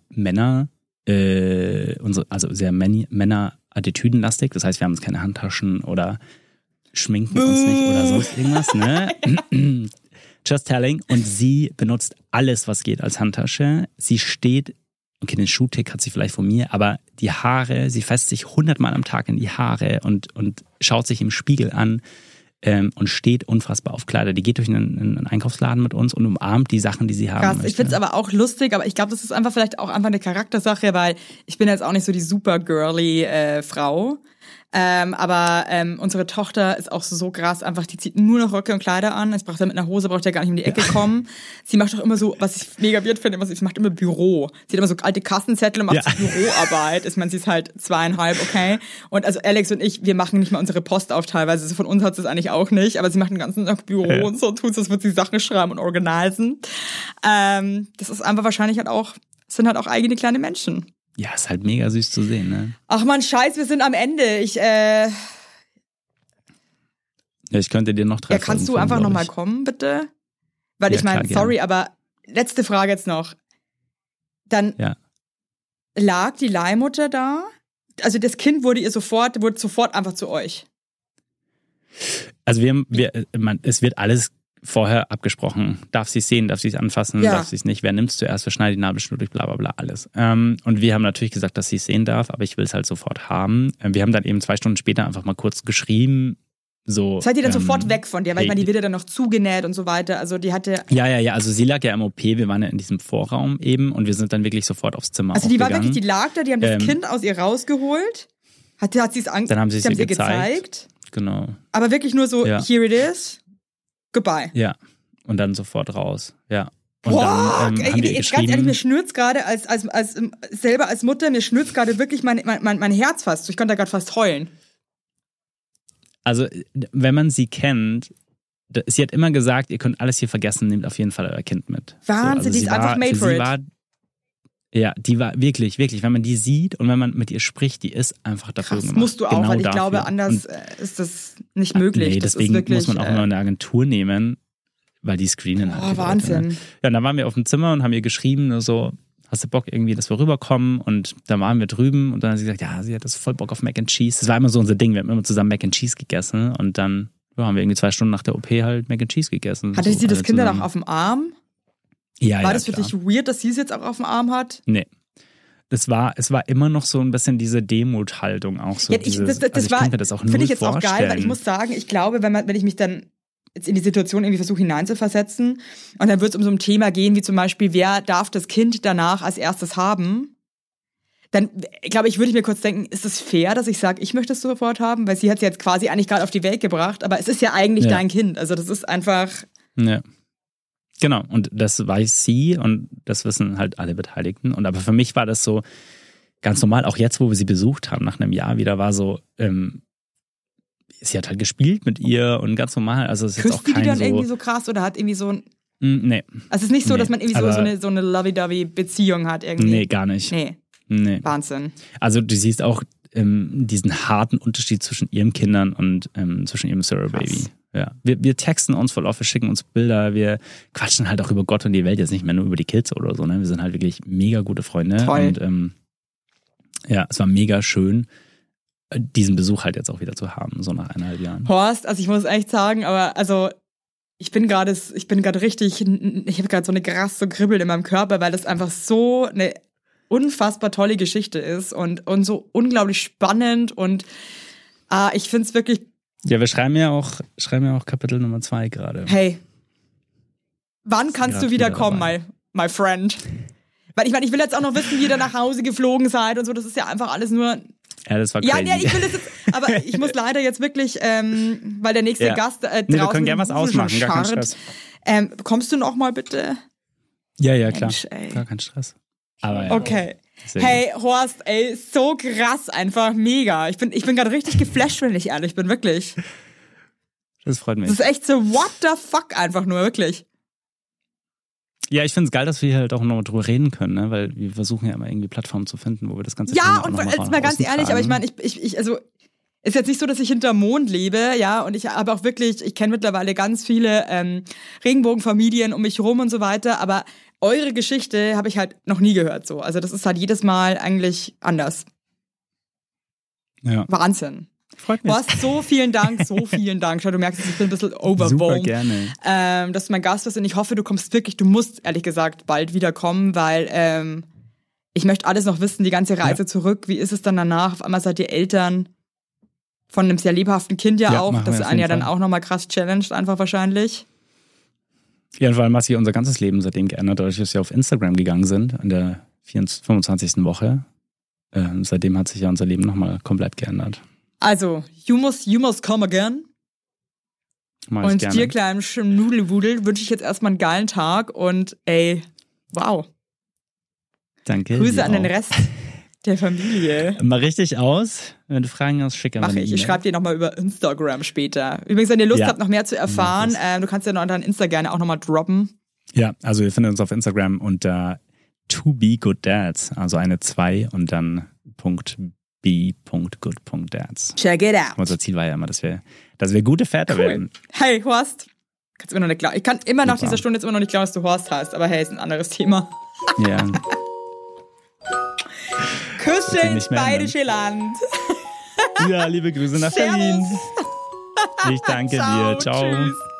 sehr Männer-Attitüdenlastig. Das heißt, wir haben uns keine Handtaschen oder schminken uns nicht oder sonst irgendwas, ne? Just telling. Und sie benutzt alles, was geht als Handtasche. Sie steht, okay, den Schuhtick hat sie vielleicht von mir, aber die Haare, sie fässt sich 100-mal am Tag in die Haare und schaut sich im Spiegel an und steht unfassbar auf Kleider. Die geht durch einen Einkaufsladen mit uns und umarmt die Sachen, die sie haben Krass, möchte. ich find's aber auch lustig, aber ich glaube, das ist einfach vielleicht auch einfach eine Charaktersache, weil ich bin jetzt auch nicht so die super girly Frau. Aber unsere Tochter ist auch so krass, einfach die zieht nur noch Röcke und Kleider an. Es braucht ja mit einer Hose, braucht ja gar nicht um die Ecke kommen. Sie macht doch immer so, was ich mega weird finde, sie macht immer Büro. Sie hat immer so alte Kassenzettel und macht so Büroarbeit. Ich meine, sie ist halt 2,5, okay. Und also Alex und ich, wir machen nicht mal unsere Post auf teilweise. Also von uns hat sie es eigentlich auch nicht, aber sie macht den ganzen Tag Büro und so und tut so, als würde sie Sachen schreiben und organisieren. Das ist einfach wahrscheinlich halt auch, sind halt auch eigene kleine Menschen. Ja, ist halt mega süß zu sehen, ne? Ach man, Scheiß, wir sind am Ende. Ich könnte dir noch 3 Ja, kannst du einfach nochmal kommen, bitte? Weil ja, ich meine, sorry, aber letzte Frage jetzt noch. Dann lag die Leihmutter da? Also das Kind wurde sofort einfach zu euch? Also es wird alles vorher abgesprochen. Darf sie es sehen, darf sie es anfassen, darf sie es nicht, wer nimmt es zuerst, wer schneidet die Nabelschnur durch, bla bla bla, alles. Und wir haben natürlich gesagt, dass sie es sehen darf, aber ich will es halt sofort haben. Wir haben dann eben 2 Stunden später einfach mal kurz geschrieben, so. Seid ihr dann sofort weg von der? Weil ich meine, die wird ja dann noch zugenäht und so weiter, also die hatte... Ja, also sie lag ja im OP, wir waren ja in diesem Vorraum eben und wir sind dann wirklich sofort aufs Zimmer Also die war wirklich, die lag da, die haben das Kind aus ihr rausgeholt, hat sie es dann haben sie es ihr gezeigt. Genau. Aber wirklich nur so, here it is. Goodbye. Ja, und dann sofort raus. Ja. Und boah, dann haben wir jetzt ganz ehrlich, mir schnürt's gerade als selber als Mutter, mir schnürt's gerade wirklich mein Herz fast. Ich konnte da gerade fast heulen. Also, wenn man sie kennt, sie hat immer gesagt, ihr könnt alles hier vergessen, nehmt auf jeden Fall euer Kind mit. Wahnsinn, die ist einfach made for it. Ja, die war wirklich, wirklich, wenn man die sieht und wenn man mit ihr spricht, die ist einfach dafür gemacht. Das musst du auch, genau weil ich dafür. glaube, anders ist das nicht möglich. Nee, deswegen wirklich, muss man auch immer eine Agentur nehmen, weil die screenen halt. Oh, Wahnsinn. Leute, ne? Ja, und dann waren wir auf dem Zimmer und haben ihr geschrieben, nur so, hast du Bock irgendwie, dass wir rüberkommen? Und dann waren wir drüben und dann hat sie gesagt, ja, sie hat das voll Bock auf Mac and Cheese. Das war immer so unser Ding, wir haben immer zusammen Mac and Cheese gegessen und dann haben wir irgendwie 2 Stunden nach der OP halt Mac and Cheese gegessen. Hatte so sie das Kind dann auch auf dem Arm? Ja, war das für dich weird, dass sie es jetzt auch auf dem Arm hat? Nee. Es war immer noch so ein bisschen diese Demuthaltung auch so. Ja, ich kann mir das auch finde ich jetzt vorstellen. Auch geil, weil ich muss sagen, ich glaube, wenn ich mich dann jetzt in die Situation irgendwie versuche hineinzuversetzen und dann wird es um so ein Thema gehen, wie zum Beispiel, wer darf das Kind danach als erstes haben, dann glaube ich, würde ich mir kurz denken, ist es fair, dass ich sage, ich möchte es sofort haben, weil sie hat es jetzt quasi eigentlich gerade auf die Welt gebracht, aber es ist ja eigentlich dein Kind, also das ist einfach... Ja. Genau, und das weiß sie und das wissen halt alle Beteiligten. Und aber für mich war das so ganz normal, auch jetzt, wo wir sie besucht haben, nach einem Jahr wieder, war so, sie hat halt gespielt mit ihr und ganz normal. Also es ist jetzt auch kein die dann irgendwie so krass oder hat irgendwie so ein... Nee. Also es ist nicht so, dass man irgendwie so eine lovey-dovey-Beziehung hat irgendwie? Nee, gar nicht. Nee. Wahnsinn. Also du siehst auch diesen harten Unterschied zwischen ihren Kindern und zwischen ihrem Surrogate-Baby. Ja, wir texten uns voll auf, wir schicken uns Bilder, wir quatschen halt auch über Gott und die Welt, jetzt nicht mehr nur über die Kids oder so, ne? Wir sind halt wirklich mega gute Freunde. Toll. Und Ja, es war mega schön, diesen Besuch halt jetzt auch wieder zu haben, so nach 1,5 Jahren. Horst, also ich muss echt sagen, aber also ich habe gerade so eine krasse Kribbeln in meinem Körper, weil das einfach so eine unfassbar tolle Geschichte ist und so unglaublich spannend und ich finde es wirklich. Ja, wir schreiben ja auch Kapitel Nummer 2 gerade. Hey, wann kannst du wieder kommen, my friend? Weil ich meine, ich will jetzt auch noch wissen, wie ihr da nach Hause geflogen seid und so, das ist ja einfach alles nur. Ja, das war crazy. Ja, ich will das jetzt, aber ich muss leider jetzt wirklich, weil der nächste Gast draußen wir können gerne was ausmachen, gar kein Stress. Kommst du noch mal bitte? Ja, klar. Mensch, gar kein Stress. Aber ja. Okay. Hey, Horst, ey, so krass einfach, mega. Ich bin gerade richtig geflasht, wenn ich ehrlich bin, wirklich. Das freut mich. Das ist echt so, what the fuck einfach nur, wirklich. Ja, ich finde es geil, dass wir hier halt auch noch drüber reden können, ne? Weil wir versuchen ja immer irgendwie Plattformen zu finden, wo wir das Ganze ja, und jetzt mal ganz ehrlich, aber ich meine, ich also ist jetzt nicht so, dass ich hinterm Mond lebe, ja, und ich habe auch wirklich, ich kenne mittlerweile ganz viele Regenbogenfamilien um mich rum und so weiter, aber eure Geschichte habe ich halt noch nie gehört so. Also das ist halt jedes Mal eigentlich anders. Ja. Wahnsinn. Freut mich. Horst, so vielen Dank. Schau, du merkst, ich bin ein bisschen overwhelmed. Super gerne. Dass du mein Gast bist und ich hoffe, du musst ehrlich gesagt bald wiederkommen, weil ich möchte alles noch wissen, die ganze Reise zurück. Wie ist es dann danach? Auf einmal seid ihr Eltern von einem sehr lebhaften Kind ja auch. Das einen ja dann auch nochmal krass challenged einfach wahrscheinlich. Ja, und vor allem hat sich unser ganzes Leben seitdem geändert, dadurch, dass wir auf Instagram gegangen sind in der 25. Woche. Seitdem hat sich ja unser Leben nochmal komplett geändert. Also, you must come again. Und dir, kleinem Nudelwudel, wünsche ich jetzt erstmal einen geilen Tag und ey, wow. Danke. Grüße an den Rest der Familie. Mal richtig aus. Wenn du Fragen hast, schick einfach eine E-Mail. Ich schreibe dir nochmal über Instagram später. Übrigens, wenn ihr Lust habt, noch mehr zu erfahren, du kannst ja noch dein Insta gerne auch nochmal droppen. Ja, also ihr findet uns auf Instagram unter @tobegooddads, also eine 2 und dann .b.good.dads. Check it out. Unser Ziel war ja immer, dass wir gute Väter werden. Hey, Horst. Ich kann immer nach dieser Stunde jetzt immer noch nicht glauben, dass du Horst heißt, aber hey, ist ein anderes Thema. Ja. Küsse ins bayerische Land. Ja, liebe Grüße nach Berlin. Ich danke dir. Ciao. Tschüss.